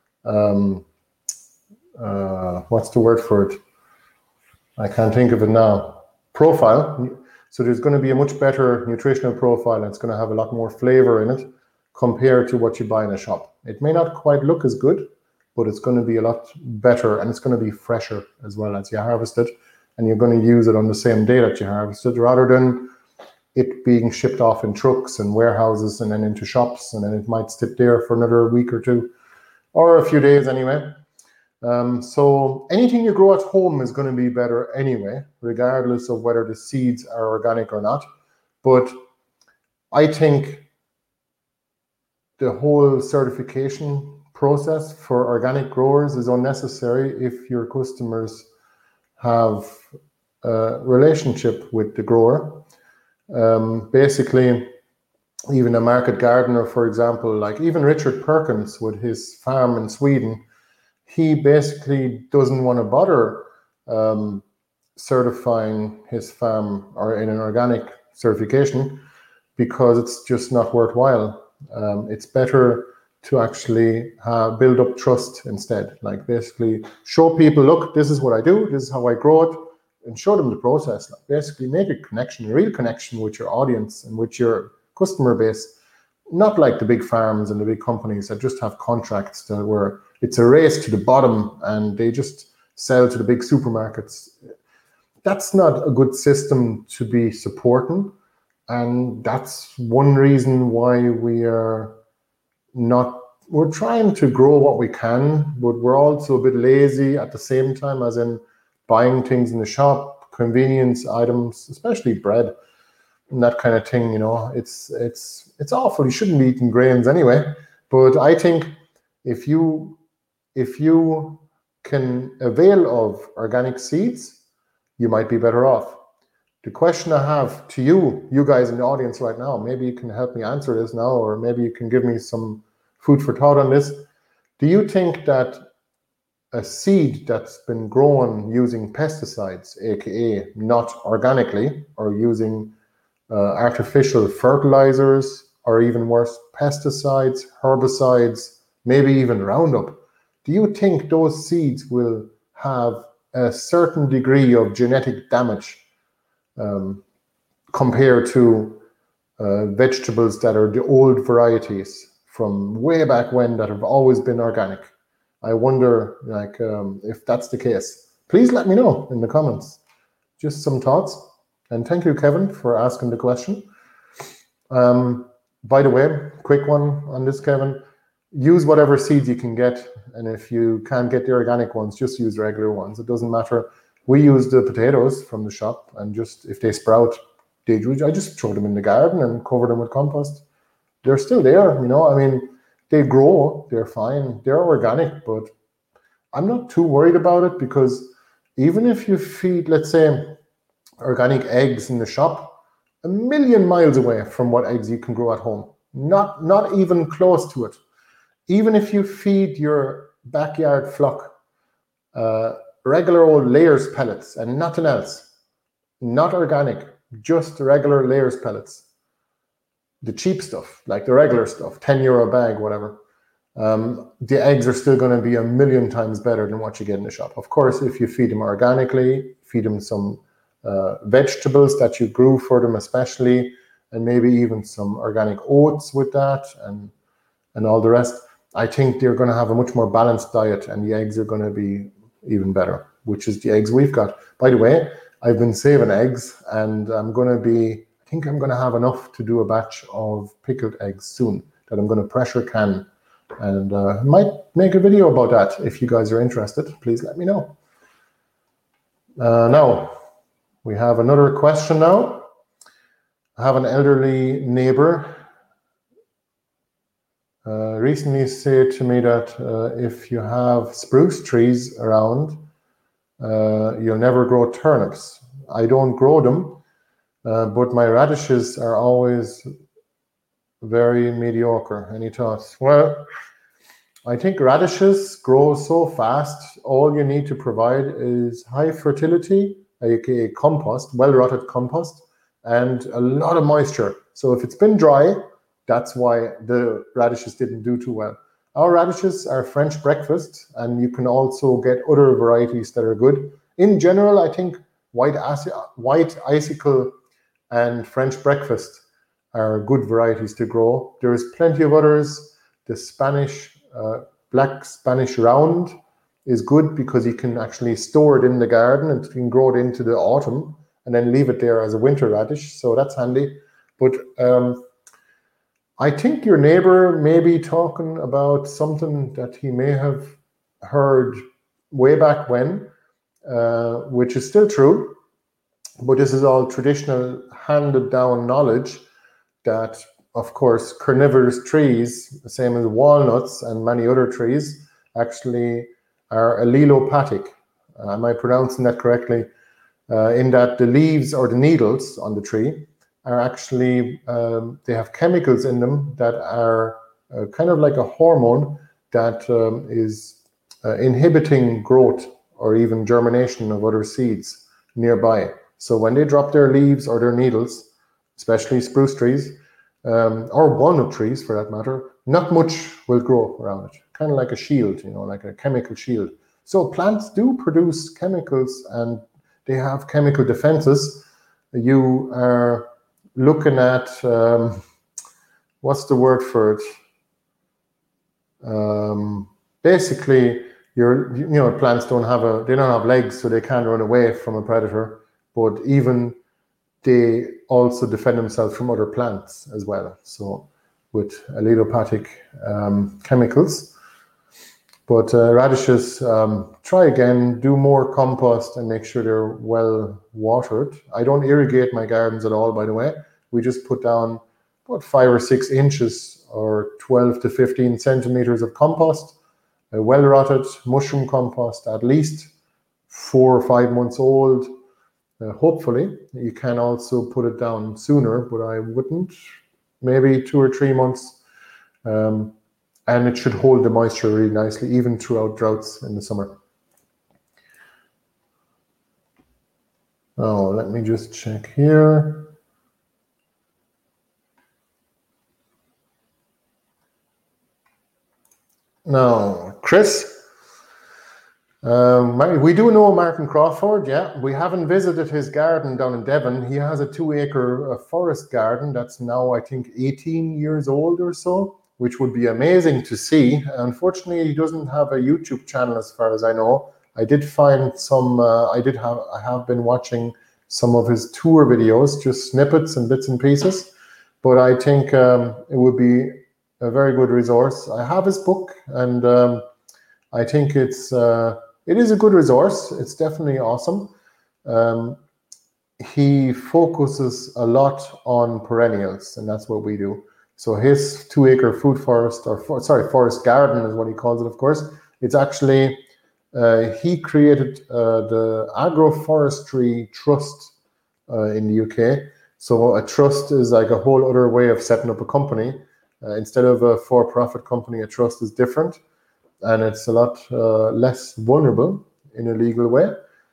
what's the word for it? I can't think of it now. Profile. So there's going to be a much better nutritional profile, and it's going to have a lot more flavor in it compared to what you buy in a shop. It may not quite look as good, but it's going to be a lot better, and it's going to be fresher as well as you harvest it, and you're going to use it on the same day that you harvest it, rather than it being shipped off in trucks and warehouses and then into shops, and then it might sit there for another week or two, or a few days anyway. So anything you grow at home is going to be better anyway, regardless of whether the seeds are organic or not. But I think the whole certification process for organic growers is unnecessary if your customers have a relationship with the grower. Basically, even a market gardener, for example, like even Richard Perkins with his farm in Sweden, he basically doesn't want to bother certifying his farm or in an organic certification because it's just not worthwhile. It's better to actually build up trust instead. Like basically show people, look, this is what I do, this is how I grow it, and show them the process. Like basically make a connection, a real connection with your audience and with your customer base. Not like the big farms and the big companies that just have contracts where it's a race to the bottom and they just sell to the big supermarkets. That's not a good system to be supporting. And that's one reason why we're trying to grow what we can, but we're also a bit lazy at the same time, as in buying things in the shop, convenience items, especially bread and that kind of thing, you know, it's awful. You shouldn't be eating grains anyway. But I think if you can avail of organic seeds, you might be better off. The question I have to you guys in the audience right now, maybe you can help me answer this now, or maybe you can give me some food for thought on this. Do you think that a seed that's been grown using pesticides, aka not organically, or using artificial fertilizers, or even worse, pesticides, herbicides, maybe even Roundup, do you think those seeds will have a certain degree of genetic damage compared to vegetables that are the old varieties from way back when that have always been organic? I wonder, like, if that's the case. Please let me know in the comments. Just some thoughts. And thank you, Kevin, for asking the question. By the way, quick one on this, Kevin. Use whatever seeds you can get. And if you can't get the organic ones, just use regular ones. It doesn't matter. We use the potatoes from the shop, and just if they sprout, I just throw them in the garden and cover them with compost. They're still there, you know. I mean, they grow, they're fine, they're organic, but I'm not too worried about it, because even if you feed, let's say, organic eggs in the shop, a million miles away from what eggs you can grow at home, not even close to it. Even if you feed your backyard flock regular old Layers pellets and nothing else, not organic, just regular Layers pellets, the cheap stuff, like the regular stuff, 10 euro a bag, whatever, the eggs are still going to be a million times better than what you get in the shop. Of course, if you feed them organically, feed them some vegetables that you grew for them especially, and maybe even some organic oats with that, and all the rest, I think they're going to have a much more balanced diet, and the eggs are going to be even better, which is the eggs we've got. By the way, I've been saving eggs, and I think I'm going to have enough to do a batch of pickled eggs soon that I'm going to pressure can, and I might make a video about that. If you guys are interested, please let me know. Now, we have another question now. I have an elderly neighbor recently said to me that if you have spruce trees around, you'll never grow turnips. I don't grow them, but my radishes are always very mediocre. Any thoughts? Well, I think radishes grow so fast, all you need to provide is high fertility, aka compost, well-rotted compost, and a lot of moisture. So if it's been dry, that's why the radishes didn't do too well. Our radishes are French breakfast, and you can also get other varieties that are good. In general, I think white icicle and French breakfast are good varieties to grow. There's plenty of others. The Spanish, black Spanish round is good because you can actually store it in the garden and you can grow it into the autumn and then leave it there as a winter radish. So that's handy. But I think your neighbor may be talking about something that he may have heard way back when, which is still true, but this is all traditional handed down knowledge that, of course, carnivorous trees, the same as walnuts and many other trees, actually are allelopathic. Am I pronouncing that correctly? In that the leaves or the needles on the tree are actually, they have chemicals in them that are kind of like a hormone that is inhibiting growth or even germination of other seeds nearby. So when they drop their leaves or their needles, especially spruce trees, or walnut trees for that matter, not much will grow around it. Kind of like a shield, you know, like a chemical shield. So plants do produce chemicals and they have chemical defenses. You are looking at, what's the word for it? Basically, plants they don't have legs, so they can't run away from a predator, but even they also defend themselves from other plants as well. So with allelopathic chemicals. But radishes, try again, do more compost and make sure they're well watered. I don't irrigate my gardens at all, by the way. We just put down about 5 or 6 inches or 12 to 15 centimeters of compost, a well-rotted mushroom compost, at least 4 or 5 months old. Hopefully, you can also put it down sooner, but I wouldn't. Maybe 2 or 3 months. And it should hold the moisture really nicely, even throughout droughts in the summer. Now, let me just check here. Now, Chris, we do know Martin Crawford, yeah. We haven't visited his garden down in Devon. He has a 2-acre forest garden that's now, I think, 18 years old or so, which would be amazing to see. Unfortunately, he doesn't have a YouTube channel as far as I know. I did find some, I have been watching some of his tour videos, just snippets and bits and pieces, but I think it would be a very good resource. I have his book, and I think it is a good resource. It's definitely awesome. He focuses a lot on perennials, and that's what we do. So his 2-acre food forest, forest garden is what he calls it, of course. It's actually, he created the Agroforestry Trust in the UK. So a trust is like a whole other way of setting up a company. Instead of a for-profit company, a trust is different, and it's a lot less vulnerable in a legal way.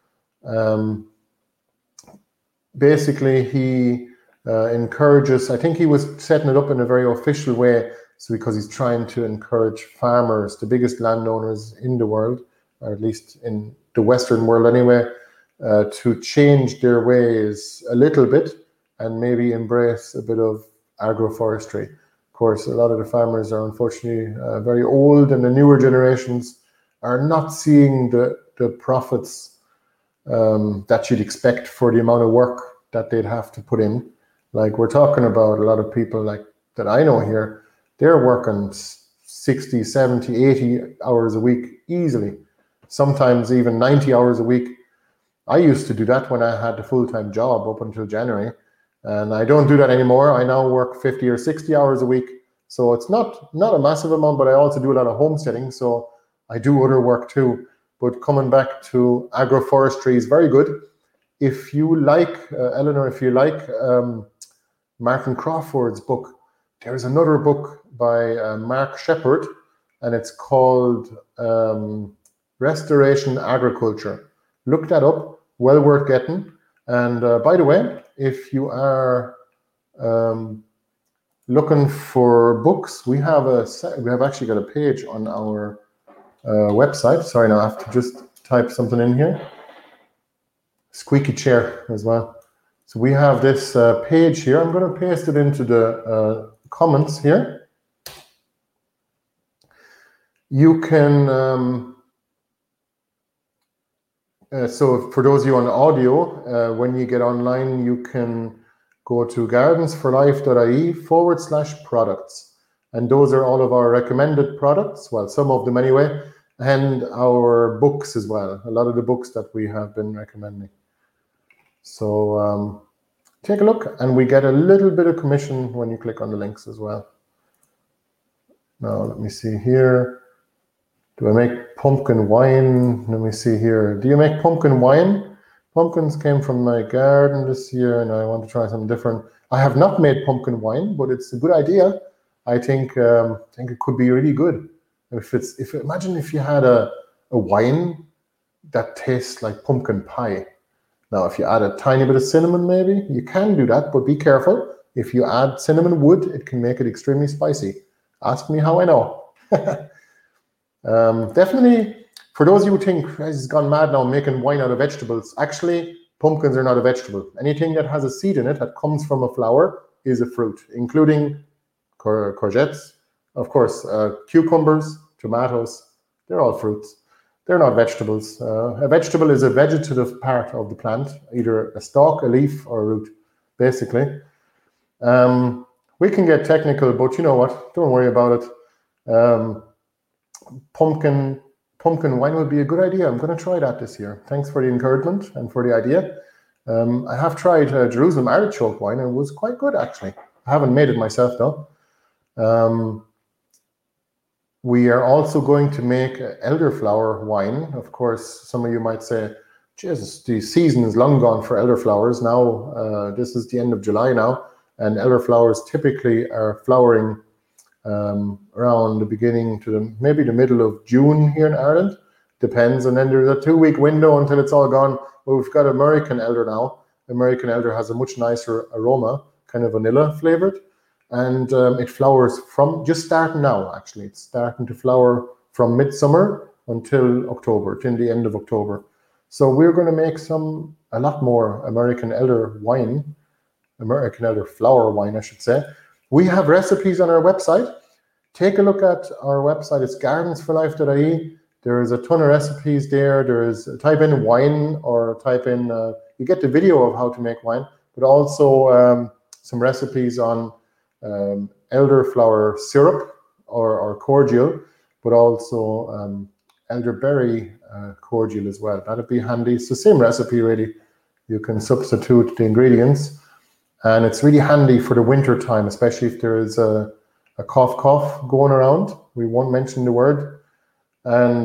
Basically, he encourages, I think he was setting it up in a very official way, so because he's trying to encourage farmers, the biggest landowners in the world, or at least in the Western world anyway, to change their ways a little bit and maybe embrace a bit of agroforestry. Of course, a lot of the farmers are unfortunately very old, and the newer generations are not seeing the profits that you'd expect for the amount of work that they'd have to put in. Like, we're talking about a lot of people like that I know here, they're working 60, 70, 80 hours a week easily, sometimes even 90 hours a week. I used to do that when I had a full-time job up until January, and I don't do that anymore. I now work 50 or 60 hours a week. So it's not a massive amount, but I also do a lot of homesteading, so I do other work too. But coming back to agroforestry is very good. If you like, Eleanor, if you like Martin Crawford's book, there's another book by Mark Shepard, and it's called Restoration Agriculture. Look that up, well worth getting. And by the way, if you are looking for books, we have actually got a page on our website. Sorry, now I have to just type something in here. Squeaky chair as well. So we have this page here. I'm going to paste it into the comments here. You can, so for those of you on audio, when you get online, you can go to gardensforlife.ie/products. And those are all of our recommended products, well, some of them anyway, and our books as well, a lot of the books that we have been recommending. So take a look, and we get a little bit of commission when you click on the links as well. Now, let me see here. Do I make pumpkin wine? Let me see here. Do you make pumpkin wine? Pumpkins came from my garden this year, and I want to try something different. I have not made pumpkin wine, but it's a good idea. I think it could be really good. Imagine if you had a wine that tastes like pumpkin pie. Now, if you add a tiny bit of cinnamon, maybe you can do that, but be careful. If you add cinnamon wood, it can make it extremely spicy. Ask me how I know. Definitely, for those of you who think he's gone mad now making wine out of vegetables, actually, pumpkins are not a vegetable. Anything that has a seed in it that comes from a flower is a fruit, including courgettes, of course, cucumbers, tomatoes. They're all fruits. They're not vegetables. A vegetable is a vegetative part of the plant, either a stalk, a leaf, or a root, basically. We can get technical, but you know what? Don't worry about it. Pumpkin pumpkin wine would be a good idea. I'm going to try that this year. Thanks for the encouragement and for the idea. I have tried Jerusalem artichoke wine and it was quite good, actually. I haven't made it myself, though. We are also going to make elderflower wine. Of course, some of you might say, Jesus, the season is long gone for elderflowers now. This is the end of July now, and elderflowers typically are flowering around the beginning to maybe the middle of June here in Ireland. Depends, and then there's a 2-week window until it's all gone. Well, we've got American elder now. American elder has a much nicer aroma, kind of vanilla flavored, and it flowers from just starting now. Actually, it's starting to flower from midsummer until October, till the end of October. So we're going to make a lot more American elder wine, American elder flower wine, I should say. We have recipes on our website. Take a look at our website. It's gardensforlife.ie. There is a ton of recipes there. Type in wine or type in, you get the video of how to make wine, but also some recipes on elderflower syrup or cordial, but also elderberry cordial as well. That'd be handy. It's the same recipe, really. You can substitute the ingredients, and it's really handy for the winter time, especially if there is a cough going around. We won't mention the word, and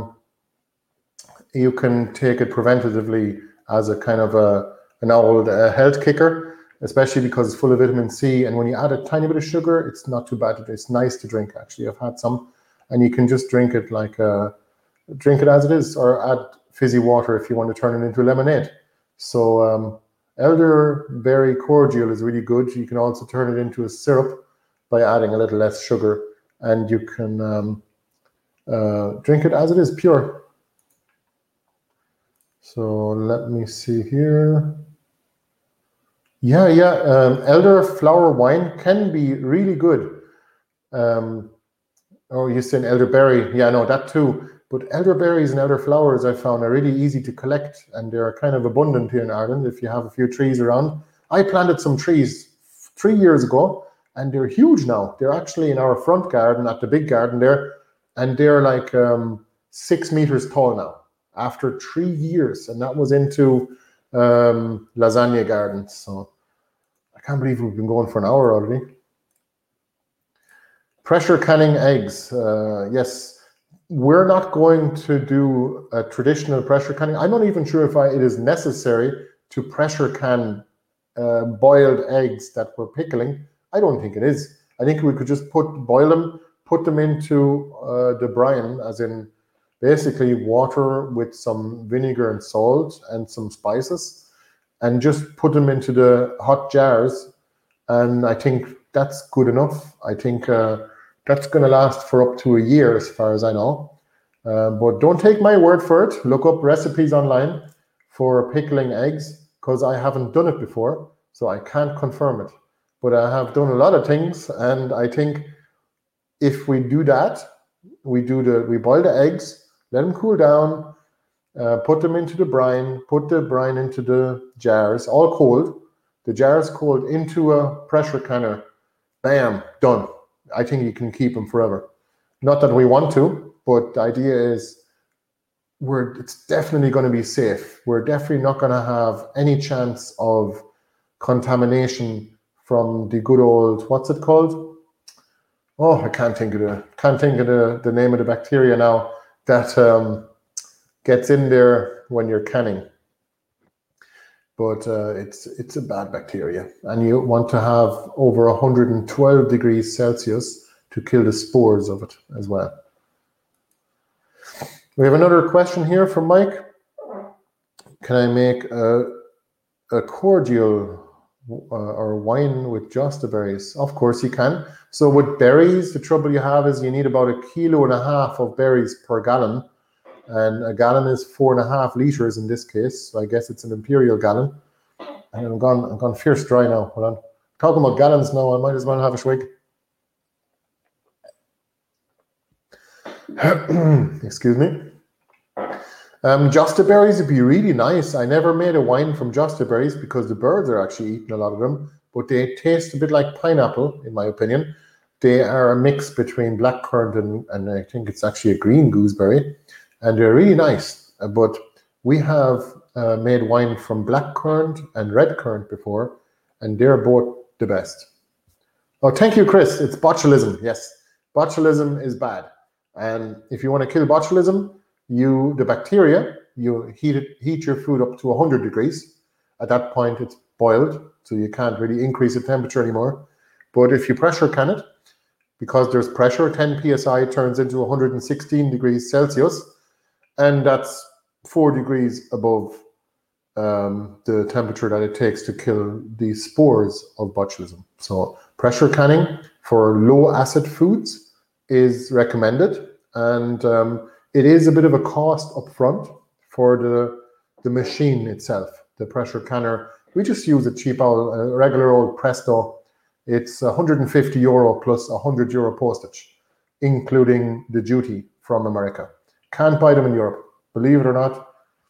you can take it preventatively as a kind of an old health kicker, especially because it's full of vitamin C. And when you add a tiny bit of sugar, it's not too bad. It's nice to drink, actually. I've had some, and you can just drink it drink it as it is, or add fizzy water if you want to turn it into lemonade. So elderberry cordial is really good. You can also turn it into a syrup by adding a little less sugar, and you can drink it as it is, pure. So let me see here. Yeah. Elderflower wine can be really good. Oh, you said elderberry. Yeah, no, that too. But elderberries and elderflowers I found are really easy to collect, and they're kind of abundant here in Ireland if you have a few trees around. I planted some trees 3 years ago, and they're huge now. They're actually in our front garden, at the big garden there, and they're like 6 meters tall now after 3 years, and that was into lasagna gardens. So I can't believe we've been going for an hour already. Pressure canning eggs. Yes, we're not going to do a traditional pressure canning. I'm not even sure if it is necessary to pressure can boiled eggs that we're pickling. I don't think it is. I think we could just boil them, put them into the brine, as in basically water with some vinegar and salt and some spices, and just put them into the hot jars. And I think that's good enough. I think that's going to last for up to a year, as far as I know. But don't take my word for it. Look up recipes online for pickling eggs, because I haven't done it before, so I can't confirm it. But I have done a lot of things, and I think if we do that, we boil the eggs, let them cool down, put them into the brine, put the brine into the jars, all cold. The jars cold, into a pressure canner. Bam, done. I think you can keep them forever. Not that we want to, but the idea is it's definitely going to be safe. We're definitely not going to have any chance of contamination from the good old, what's it called? Oh, I can't think of the name of the bacteria now that gets in there when you're canning. But it's a bad bacteria, and you want to have over 112 degrees Celsius to kill the spores of it as well. We have another question here from Mike. Can I make a cordial or wine with Josta berries? Of course you can. So with berries, the trouble you have is you need about 1.5 kilos of berries per gallon. And a gallon is 4.5 liters in this case. So I guess it's an imperial gallon. And I'm gone fierce dry now. Hold on. Talking about gallons now, I might as well have a swig. Excuse me. Josta berries would be really nice. I never made a wine from Josta berries because the birds are actually eating a lot of them, but they taste a bit like pineapple, in my opinion. They are a mix between blackcurrant and I think it's actually a green gooseberry, and they're really nice. But we have made wine from blackcurrant and redcurrant before, and they're both the best. Oh, thank you, Chris. It's botulism. Yes, botulism is bad. And if you want to kill botulism, the bacteria, you heat your food up to 100 degrees. At that point, it's boiled, so you can't really increase the temperature anymore. But if you pressure can it, because there's pressure, 10 psi turns into 116 degrees Celsius, and that's 4 degrees above the temperature that it takes to kill the spores of botulism. So pressure canning for low acid foods is recommended, and it is a bit of a cost up front for the machine itself, the pressure canner. We just use a cheap old, regular old Presto. It's €150 plus €100 postage, including the duty from America. Can't buy them in Europe, believe it or not.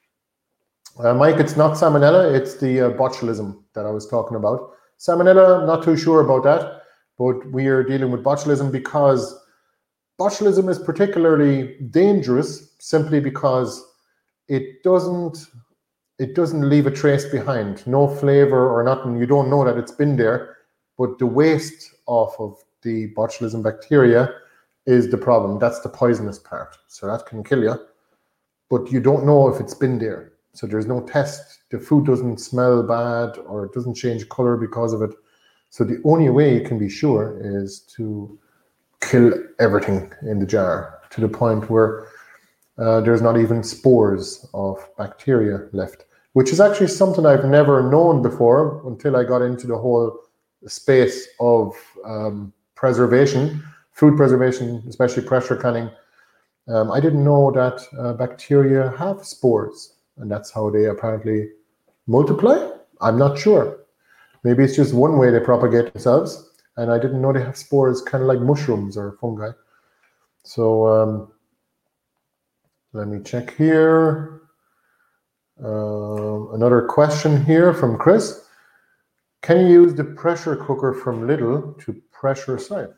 Mike, it's not salmonella, it's the botulism that I was talking about. Salmonella, not too sure about that, but we are dealing with botulism because botulism is particularly dangerous simply because it doesn't leave a trace behind, no flavor or nothing. You don't know that it's been there, but the waste off of the botulism bacteria is the problem. That's the poisonous part. So that can kill you, but you don't know if it's been there. So there's no test. The food doesn't smell bad or it doesn't change color because of it. So the only way you can be sure is to kill everything in the jar to the point where there's not even spores of bacteria left, which is actually something I've never known before until I got into the whole space of preservation, food preservation, especially pressure canning. I didn't know that bacteria have spores, and that's how they apparently multiply. I'm not sure. Maybe it's just one way they propagate themselves, and I didn't know they have spores, kind of like mushrooms or fungi. So let me check here. Another question here from Chris. Can you use the pressure cooker from Lidl to pressure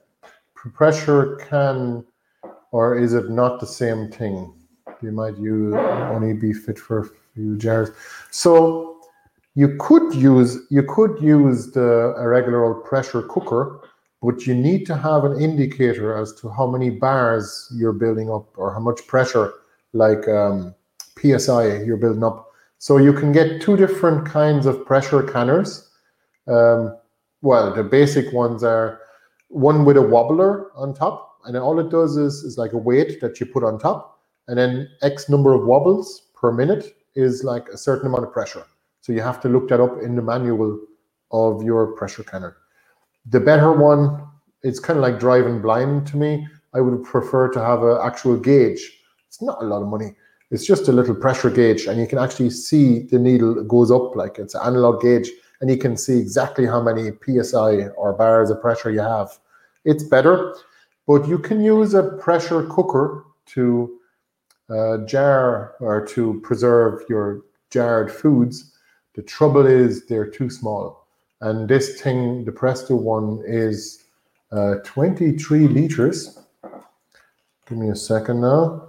can, or is it not the same thing? You might only be fit for a few jars. So you could use a regular old pressure cooker, but you need to have an indicator as to how many bars you're building up or how much pressure, like PSI, you're building up. So you can get two different kinds of pressure canners. Well, the basic ones are one with a wobbler on top, and all it does is like a weight that you put on top, and then X number of wobbles per minute is like a certain amount of pressure. So you have to look that up in the manual of your pressure canner. The better one, it's kind of like driving blind to me. I would prefer to have an actual gauge. It's not a lot of money. It's just a little pressure gauge, and you can actually see the needle goes up like it's an analog gauge, and you can see exactly how many PSI or bars of pressure you have. It's better, but you can use a pressure cooker to jar or to preserve your jarred foods. The trouble is they're too small. And this thing, the Presto one, is 23 liters. Give me a second now.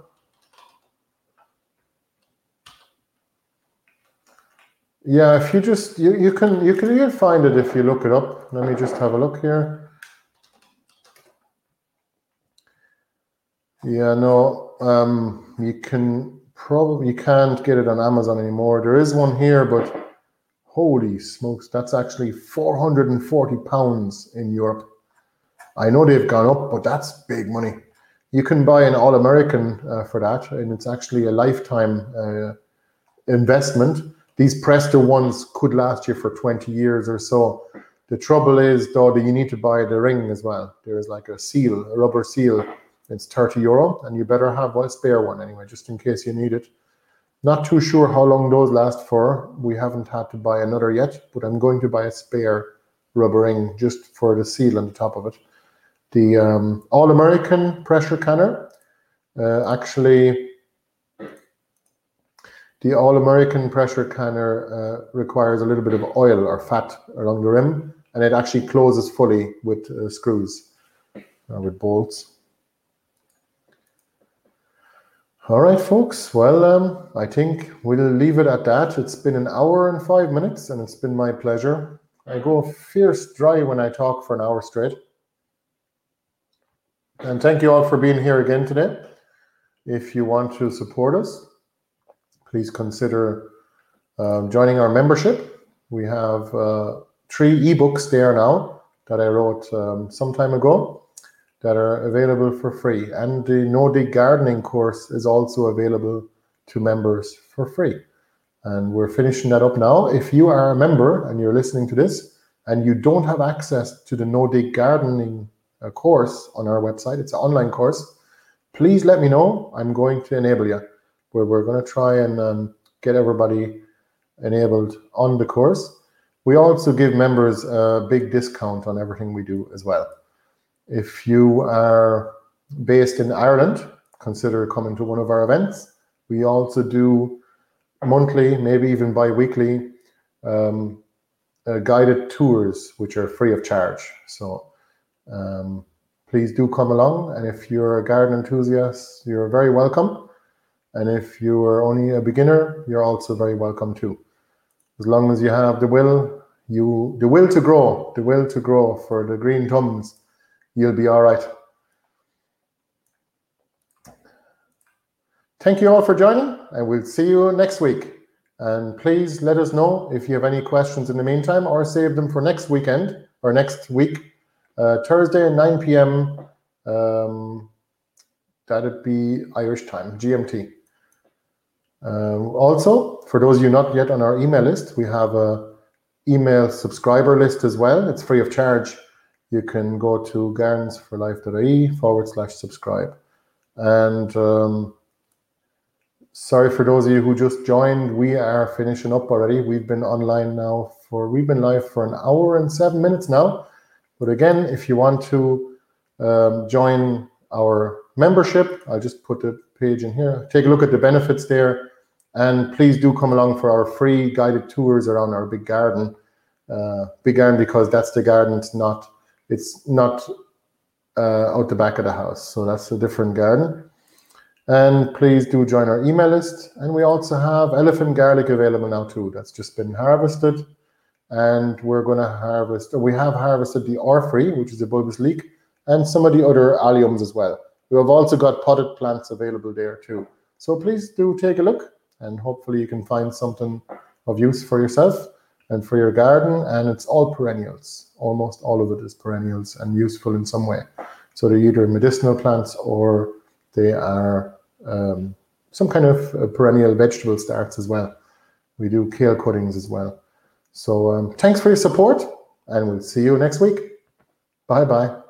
Yeah, if you just you can find it if you look it up. Let me just have a look here. Yeah, no, you can't get it on Amazon anymore. There is one here, but holy smokes, that's actually £440 in Europe. I know they've gone up, but that's big money. You can buy an All-American for that, and it's actually a lifetime investment. These Presto ones could last you for 20 years or so. The trouble is, though, that you need to buy the ring as well. There's like a seal, a rubber seal. It's €30, and you better have a spare one anyway, just in case you need it. Not too sure how long those last for. We haven't had to buy another yet, but I'm going to buy a spare rubber ring just for the seal on the top of it. The All-American pressure canner, the All-American pressure canner requires a little bit of oil or fat along the rim, and it actually closes fully with screws. with bolts. All right, folks. Well, I think we'll leave it at that. It's been an hour and 5 minutes, and it's been my pleasure. I go fierce dry when I talk for an hour straight. And thank you all for being here again today. If you want to support us, please consider joining our membership. We have 3 ebooks there now that I wrote some time ago that are available for free. And the No Dig Gardening course is also available to members for free. And we're finishing that up now. If you are a member and you're listening to this and you don't have access to the No Dig Gardening course on our website, it's an online course, please let me know. I'm going to enable you, where we're going to try and get everybody enabled on the course. We also give members a big discount on everything we do as well. If you are based in Ireland, consider coming to one of our events. We also do monthly, maybe even bi-weekly, guided tours, which are free of charge. So please do come along. And if you're a garden enthusiast, you're very welcome. And if you are only a beginner, you're also very welcome too. As long as you have the will to grow for the green thumbs, you'll be all right. Thank you all for joining, and we'll see you next week. And please let us know if you have any questions in the meantime, or save them for next weekend or next week, Thursday at 9 p.m. That'd be Irish time, GMT. Also, for those of you not yet on our email list, we have a email subscriber list as well. It's free of charge. You can go to gardensforlife.ie/subscribe. And sorry for those of you who just joined, we are finishing up already. We've been live for an hour and 7 minutes now. But again, if you want to join our membership, I'll just put the page in here. Take a look at the benefits there. And please do come along for our free guided tours around our big garden. Big garden because that's the garden. It's not out the back of the house. So that's a different garden. And please do join our email list. And we also have elephant garlic available now too. That's just been harvested. And we have harvested the orphrey, which is a bulbous leek, and some of the other alliums as well. We have also got potted plants available there too. So please do take a look, and hopefully you can find something of use for yourself and for your garden. And it's all perennials. Almost all of it is perennials and useful in some way. So they're either medicinal plants or they are some kind of perennial vegetable starts as well. We do kale cuttings as well. So thanks for your support, and we'll see you next week. Bye-bye.